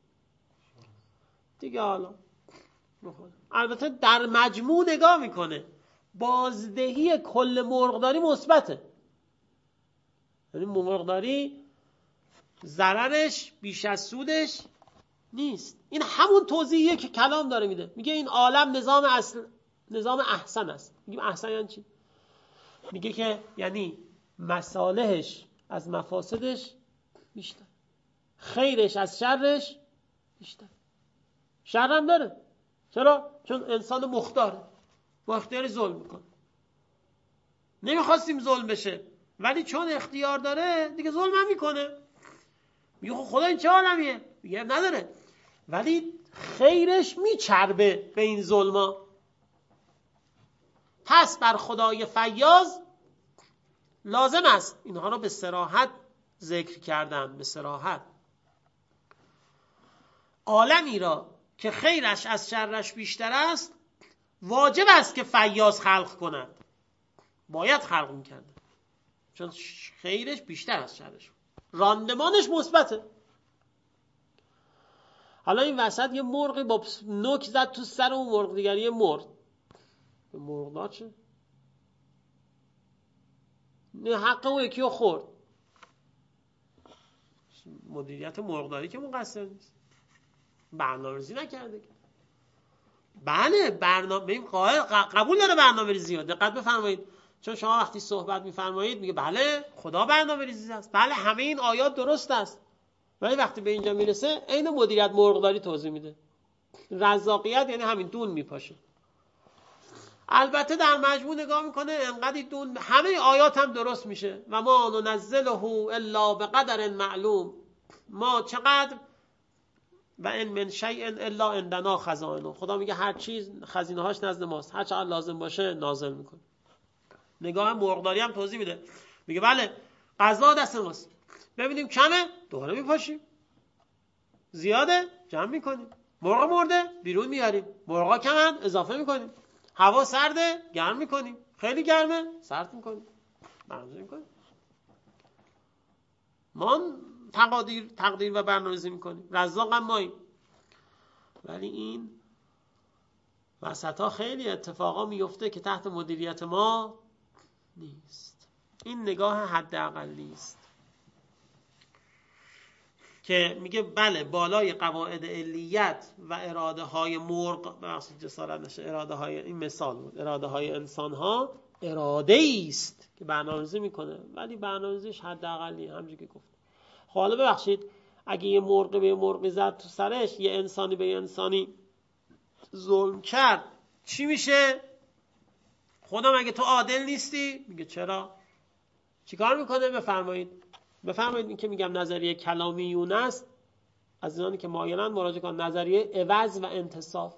دیگه، حالا میخوره. البته در مجموع نگاه میکنه بازدهی کل مرغداری مثبته، یعنی مرغداری ضررش بیش از سودش نیست. این همون توضیحیه که کلام داره میده، میگه این عالم نظام احسن است. میگیم احسن یعنی چی؟ میگه که یعنی مصالحش از مفاسدش بیشتر، خیرش از شرش بیشتر. شر هم داره. چرا؟ چون انسان مختاره، با اختیار ظلم میکنه. نمیخواستیم ظلم بشه، ولی چون اختیار داره دیگه ظلم هم میکنه. میگه خدا این چه عالمیه؟ میگه نداره، ولی خیرش میچربه به این ظلما. پس بر خدای فیاض لازم است اینها رو به صراحت ذکر کردن، به صراحت. عالمی را که خیرش از شرش بیشتر است واجب است که فیاض خلق کند. باید خلق میکرده چون خیرش بیشتر از شرش، راندمانش مثبته. حالا این وسط یه مرغی با نوک زد تو سر اون مرغ دیگری مرد. به مرغ چه؟ نه حق اون یکی رو خورد. مدیریت مرغداری که مقصر نیست، برنامه‌ریزی نکرده. بله برنامه قبول داره برنامه‌ریزی رو. دقت بفرمایید، چون شما وقتی صحبت می‌فرمایید میگه بله خدا برنامه‌ریزی است، بله همه این آیات درست است، ولی وقتی به اینجا میرسه عین مدیریت مرغداری توضیح میده. رزاقیت یعنی همین دون میپاشه. البته در مجموع نگاه میکنه انقدر دون، همه آیات هم درست میشه. و ما ننزله الا بقدر معلوم، ما چقدر، و ان من شیء الا عندنا خزائنه. خدا میگه هر چیز خزینه هاش نزد ماست، هر چقدر لازم باشه نازل میکنه. نگاه مرغداری هم توضیح میده، میگه بله غذا دست ماست، ببینیم کمه دوباره میپاشیم، زیاده جمع میکنیم، مرغ مرده بیرون میاریم، مرغا کمن اضافه میکنیم، هوا سرده گرم میکنیم، خیلی گرمه سرد میکنیم. برنامه‌ریزی میکنیم. ما تقدیر و برنامه‌ریزی میکنیم، رزاق هم ماییم. ولی این وسطا خیلی اتفاقا میفته که تحت مدیریت ما نیست. این نگاه حداقلی است که میگه بله بالای قواعد علیت و اراده های مرغ، بخشید جسارت نشه، اراده های، این مثال بود، اراده های انسان ها اراده است که برنامه‌ریزی میکنه، ولی برنامه‌ریزیش حداقلی، همونجوری که گفت. حالا ببخشید اگه یه مرغ به یه مرغی زد تو سرش، یه انسانی به یه انسانی ظلم کرد، چی میشه؟ خدا مگه تو عادل نیستی؟ میگه چرا؟ چیکار میکنه؟ بفرمایید. این که میگم نظریه کلامیون است، از اینانی که مایلن مراجعه کن، نظریه عوض و انتصاف.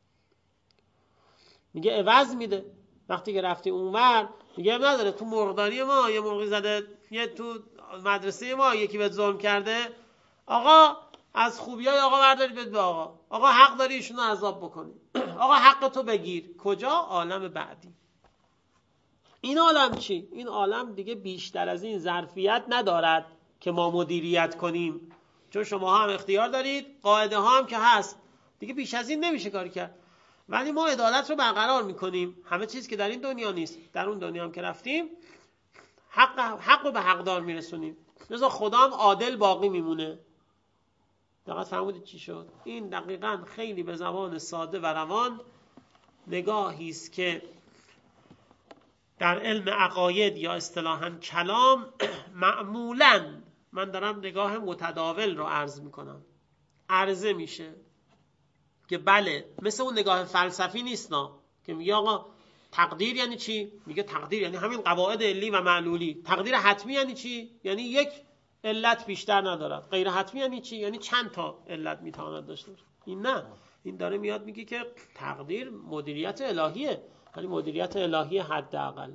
میگه عوض میده. وقتی که رفتی اونور میگه نداره، تو مرغداری ما یه مرغی زده، یه تو مدرسه ما یکی بهت ظلم کرده، آقا از خوبیای آقا بردارید بده به آقا حق داری ایشونو عذاب بکنی، آقا حق تو بگیر. کجا؟ عالم بعدی. این عالم چی؟ این عالم دیگه بیشتر از این ظرفیت ندارد که ما مدیریت کنیم، چون شما هم اختیار دارید، قاعده ها هم که هست، دیگه بیش از این نمیشه کاری کرد. ولی ما عدالت رو برقرار میکنیم. همه چیز که در این دنیا نیست، در اون دنیا هم که رفتیم حق رو به حقدار میرسونیم. لذا خدا هم عادل باقی میمونه. دقت فرمودید چی شد؟ این دقیقاً خیلی به زبان ساده و روان نگاهی است که در علم عقاید یا اصطلاحاً کلام معمولاً، من دارم نگاه متداول رو عرض میکنم، عرضه میشه که بله، مثل اون نگاه فلسفی نیست که میگه آقا تقدیر یعنی چی؟ میگه تقدیر یعنی همین قواعد علی و معلولی. تقدیر حتمی یعنی چی؟ یعنی یک علت بیشتر ندارد. غیر حتمی یعنی چی؟ یعنی چند تا علت میتواند داشته باشه. این نه، این داره میاد میگه که تقدیر مدیریت الهیه، ولی مدیریت الهی حداقل.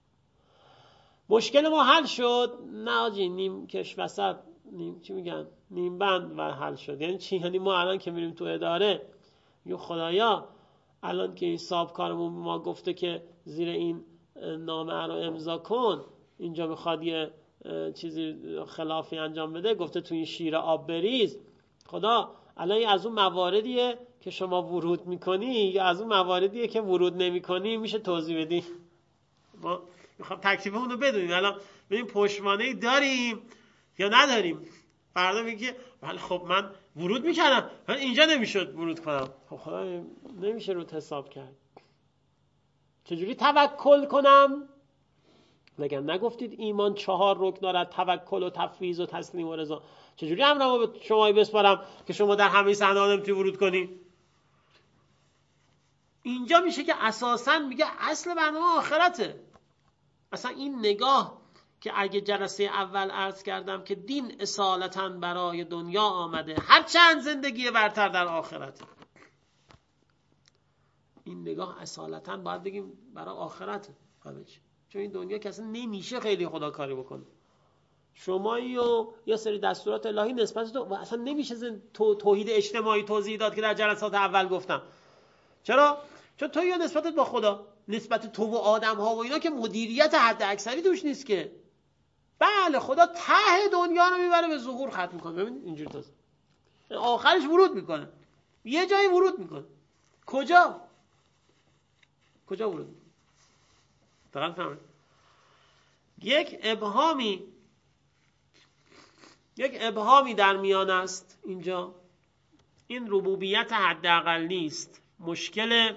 مشکل ما حل شد؟ نه آجی، نیم کش وسط، چی میگن، نیم بند و حل شد. یعنی چی؟ یعنی ما الان که میریم تو اداره، یه خدایا الان که این صاحبکارمون ما گفته که زیر این نامه رو امضا کن، اینجا میخواد یه چیزی خلافی انجام بده، گفته تو این شیر آب بریز. خدا الان از اون مواردیه که شما ورود میکنی یا از اون مواردیه که ورود نمیکنی، میشه توضیح بدی؟ ما میخوام تکلیفمون رو بدونیم. الان ببین پشتوانه‌ای داریم یا نداریم؟ فردا میگه ولی خب من ورود میکردم، من اینجا نمیشد ورود کنم. خب خدا نمیشه رو حساب کرد. چجوری توکل کنم؟ مگر نگفتید ایمان 4 رکن دارد؟ توکل و تفویض و تسلیم و رضا. چجوری امرمو به شما بسپارم که شما در همه صحنه‌ها نمیتونی ورود کنی؟ اینجا میشه که اساساً میگه اصل برنامه آخرته. اصلا این نگاه که اگه جلسه اول عرض کردم که دین اصالتاً برای دنیا آمده، هرچند زندگی برتر در آخرته، این نگاه اصالتاً باید بگیم برای آخرته همه چی. چون این دنیا که اصلا نمیشه خیلی خدا کاری بکنه. شمایی و یه سری دستورات الهی نسبت تو اصلا نمیشه توحید اجتماعی توضیح داد که در جلسات اول گفتم. چرا؟ چون تو یا نسبتت با خدا، نسبت تو و آدم ها و اینا که مدیریت حد اکثری توش نیست که. بله خدا ته دنیا رو میبره به ظهور ختم میکنه. ببین اینجوری تازه آخرش ورود میکنه، یه جایی ورود میکنه. کجا ورود میکنه؟ دقیقاً فهمید؟ یک ابهامی در میان است اینجا. این ربوبیت حداقل نیست. مشکل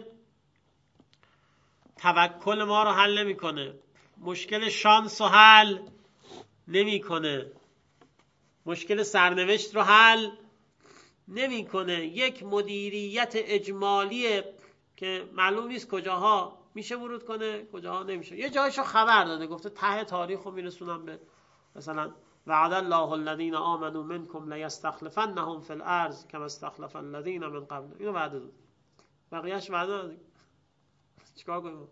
توکل ما رو حل نمیکنه. مشکل شانس رو حل نمیکنه. مشکل سرنوشت رو حل نمیکنه. یک مدیریت اجمالیه که معلوم نیست کجاها میشه ورود کنه، کجاها نمیشه. یه جایشو خبر داده، گفته ته تاریخ رو میرسونم به مثلا وعد الله الذین آمنوا منکم لیستخلفنهم فی الارض کما استخلف الذین من قبل. اینو وعده داد. بقیه‌اش وعده داد. چیکار کنیم؟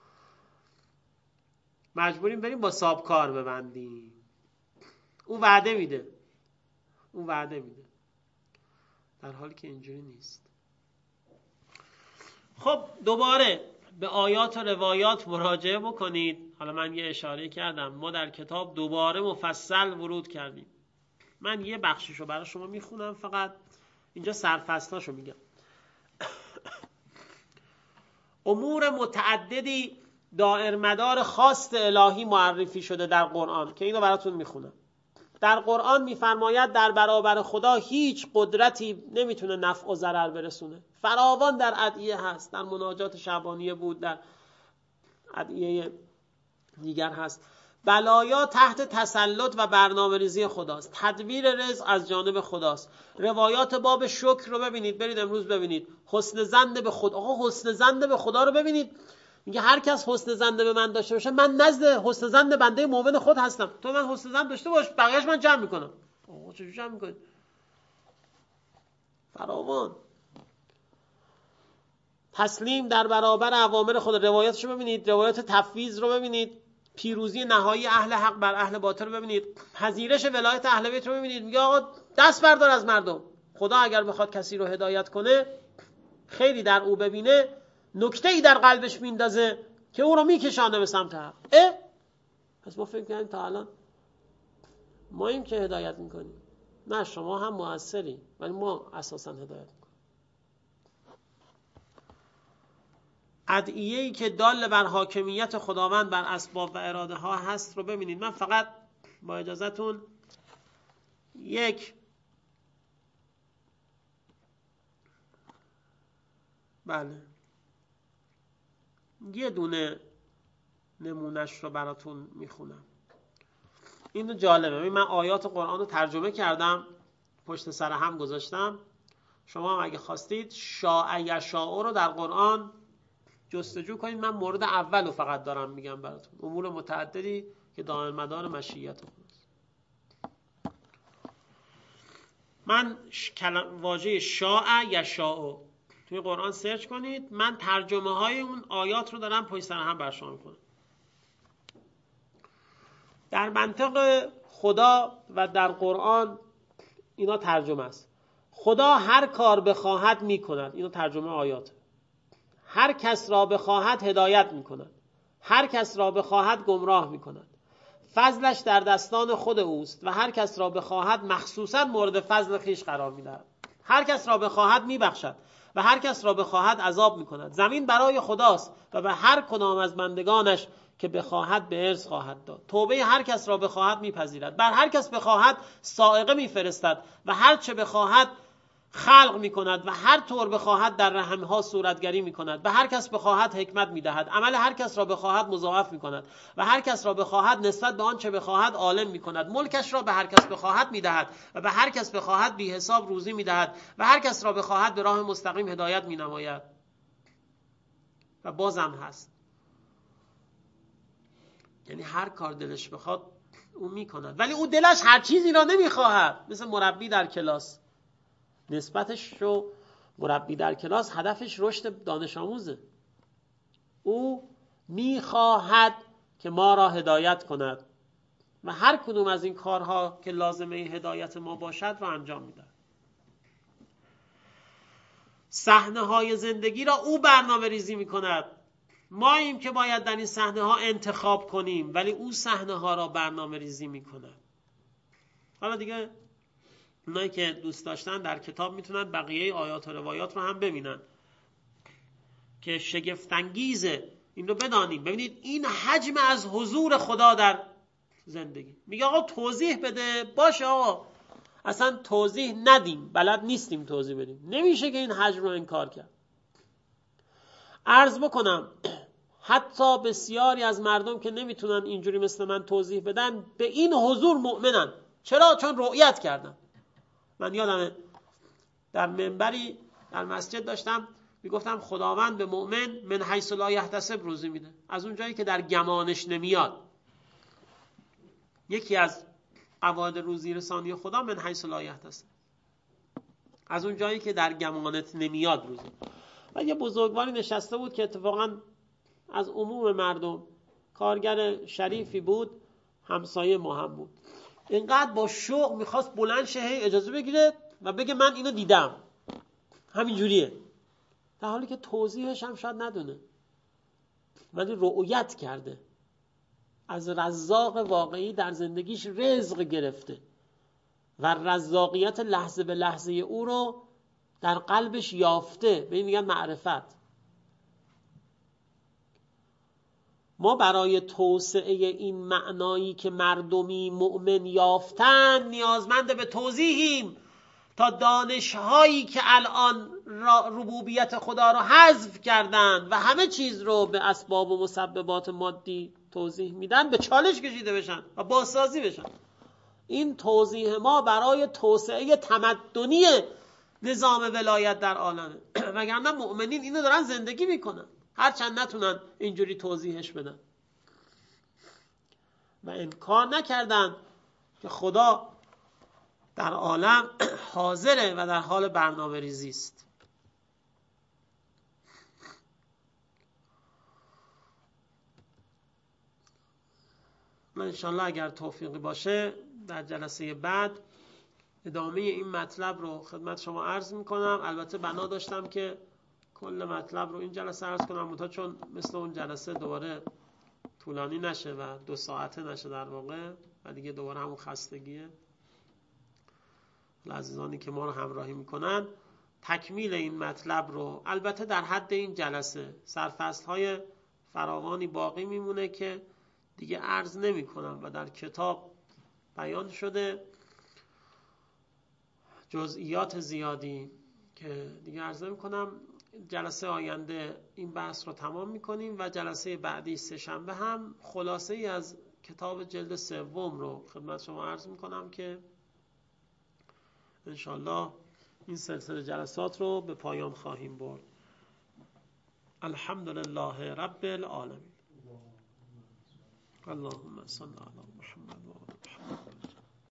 مجبوریم بریم با صاحب کار ببندیم. او وعده میده در حالی که اینجوری نیست. خب دوباره به آیات و روایات مراجعه بکنید. حالا من یه اشاره کردم، ما در کتاب دوباره مفصل ورود کردیم. من یه بخششو برای شما میخونم، فقط اینجا سرفصلاشو میگم. امور متعددی دائر مدار خواست الهی معرفی شده در قرآن که اینو براتون میخونم. در قرآن میفرماید در برابر خدا هیچ قدرتی نمیتونه نفع و ضرر برسونه. فراوان در ادعیه هست، در مناجات شعبانیه بود، در ادعیه دیگر هست. بلایا تحت تسلط و برنامه ریزی خداست. تدبیر رزق از جانب خداست. روایات باب شکر رو ببینید، برید امروز ببینید. حسن ظن به خدا. آقا حسن ظن به خدا رو ببینید. میگه هر کس حسن ظن به من داشته باشه، من نزد حسن ظن بنده مؤمن خود هستم. تو من حسن ظن داشته باش، بقیه‌اش من جمع میکنم. آقا چجوری جمع میکنید؟ فراوان. تسلیم در برابر اوامر خدا. روایاتشو ببینید، روایات تفویض رو ببینید، پیروزی نهایی اهل حق بر اهل باطل رو ببینید، پذیرش ولایت اهل بیت رو ببینید. میگه آقا دست بردار از مردم. خدا اگر بخواد کسی رو هدایت کنه، خیری در او ببینه، نکته‌ای در قلبش میندازه که او رو میکشانه به سمت حق. پس ما فکر کنیم تا الان ماییم که هدایت میکنیم. نه، شما هم مؤثری، ولی ما اساسا هدایت میکنیم. ادعیه‌ای که دال بر حاکمیت خداوند بر اسباب و اراده ها هست رو ببینید. من فقط با اجازهتون یه دونه نمونش رو براتون میخونم. اینو جالبه. من آیات قرآن رو ترجمه کردم، پشت سر هم گذاشتم. شما هم اگه خواستید شاء یشاء رو در قرآن جستجو کنید. من مورد اول رو فقط دارم میگم براتون. امور متعددی که دائر مدار مشیت خداست. من واژه شاء یشاء توی قرآن سرچ کنید. من ترجمه های اون آیات رو دارم پشت سر هم بر شما میکنم. در منطق خدا و در قرآن اینا ترجمه است. خدا هر کار بخواهد میکند. اینا ترجمه آیات. هر کس را بخواهد هدایت میکند. هر کس را بخواهد گمراه میکند. فضلش در دستان خود اوست و هر کس را بخواهد مخصوصا مورد فضل خویش قرار میدهد. هر کس را بخواهد میبخشد و هر کس را بخواهد عذاب میکند. زمین برای خداست و به هر کدام از بندگانش که بخواهد به ارث خواهد داد. توبه هر کس را بخواهد میپذیرد. بر هر کس بخواهد صاعقه میفرستد و هر چه بخواهد خلق میکند و هر طور بخواهد در رحمها صورتگری میکند. به هر کس بخواهد حکمت میدهد. عمل هر کس را بخواهد مضاعف میکند و هر کس را بخواهد نسبت به آن چه بخواهد عالم میکند. ملکش را به هر کس بخواهد میدهد و به هر کس بخواهد بی حساب روزی میدهد و هر کس را بخواهد به راه مستقیم هدایت مینماید. و بازم هست، یعنی هر کار دلش بخواد او میکند، ولی او دلش هر چیزی را نمیخواهد. مثل مربی در کلاس، نسبتش رو مربی در کلاس هدفش رشد دانش آموزه. او میخواهد که ما را هدایت کند و هر کدوم از این کارها که لازمه هدایت ما باشد را انجام میده. صحنه های زندگی را او برنامه ریزی میکند. ما ایم که باید در این صحنه ها انتخاب کنیم، ولی او صحنه ها را برنامه ریزی میکند. حالا دیگه اونایی که دوست داشتن در کتاب میتونن بقیه آیات و روایات رو هم ببینن که شگفت‌انگیزه. این رو بدانیم. ببینید این حجم از حضور خدا در زندگی. میگه آقا توضیح بده. باشه آقا، اصلا توضیح ندیم، بلد نیستیم توضیح بدیم. نمیشه که این حجم رو انکار کرد. عرض بکنم حتی بسیاری از مردم که نمیتونن اینجوری مثل من توضیح بدن، به این حضور مؤمنن. چرا؟ چون رؤیت کردن. من یادمه در منبری در مسجد داشتم میگفتم خداوند به مؤمن من حیث لا یحتسب روزی میده، از اون جایی که در گمانش نمیاد. یکی از قواعد روزی رسانی خدا من حیث لا یحتسب، از اون جایی که در گمانت نمیاد روزی. و یه بزرگواری نشسته بود که اتفاقا از عموم مردم کارگر شریفی بود، همسایه ما هم بود. اینقدر با شوق میخواست بلند شه اجازه بگیره و بگه من اینو دیدم، همین جوریه، در حالی که توضیحش هم شاید ندونه، ولی رؤیت کرده. از رزاق واقعی در زندگیش رزق گرفته و رزاقیت لحظه به لحظه او رو در قلبش یافته، به این میگن معرفت. ما برای توسعه این معنایی که مردمی مؤمن یافتن نیازمند به توضیحیم تا دانش‌هایی که الان ربوبیت خدا رو حذف کردن و همه چیز رو به اسباب و مسببات مادی توضیح میدن به چالش کشیده بشن و بازسازی بشن. این توضیح ما برای توسعه تمدنی نظام ولایت در عالمه، وگرنه مؤمنین اینو دارن زندگی میکنن، هرچند نتونن اینجوری توضیحش بدن و انکار نکردن که خدا در عالم حاضره و در حال برنامه ریزی است. من انشالله اگر توفیقی باشه در جلسه بعد ادامه این مطلب رو خدمت شما عرض میکنم. البته بنا داشتم که کل مطلب رو این جلسه عرض کنم، منتها چون مثل اون جلسه دوباره طولانی نشه و 2 ساعته نشه در واقع و دیگه دوباره همون خستگیه، عزیزانی که ما رو همراهی میکنن تکمیل این مطلب رو البته در حد این جلسه، سرفصل‌های فراوانی باقی میمونه که دیگه عرض نمی کنم و در کتاب بیان شده، جزئیات زیادی که دیگه عرض نمی کنم. جلسه آینده این بحث رو تمام میکنیم و جلسه بعدی سه‌شنبه هم خلاصه ای از کتاب جلد 3 رو خدمت شما عرض میکنم که انشالله این سلسله جلسات رو به پایان خواهیم برد. الحمدلله رب العالمین. اللهم صل علی محمد و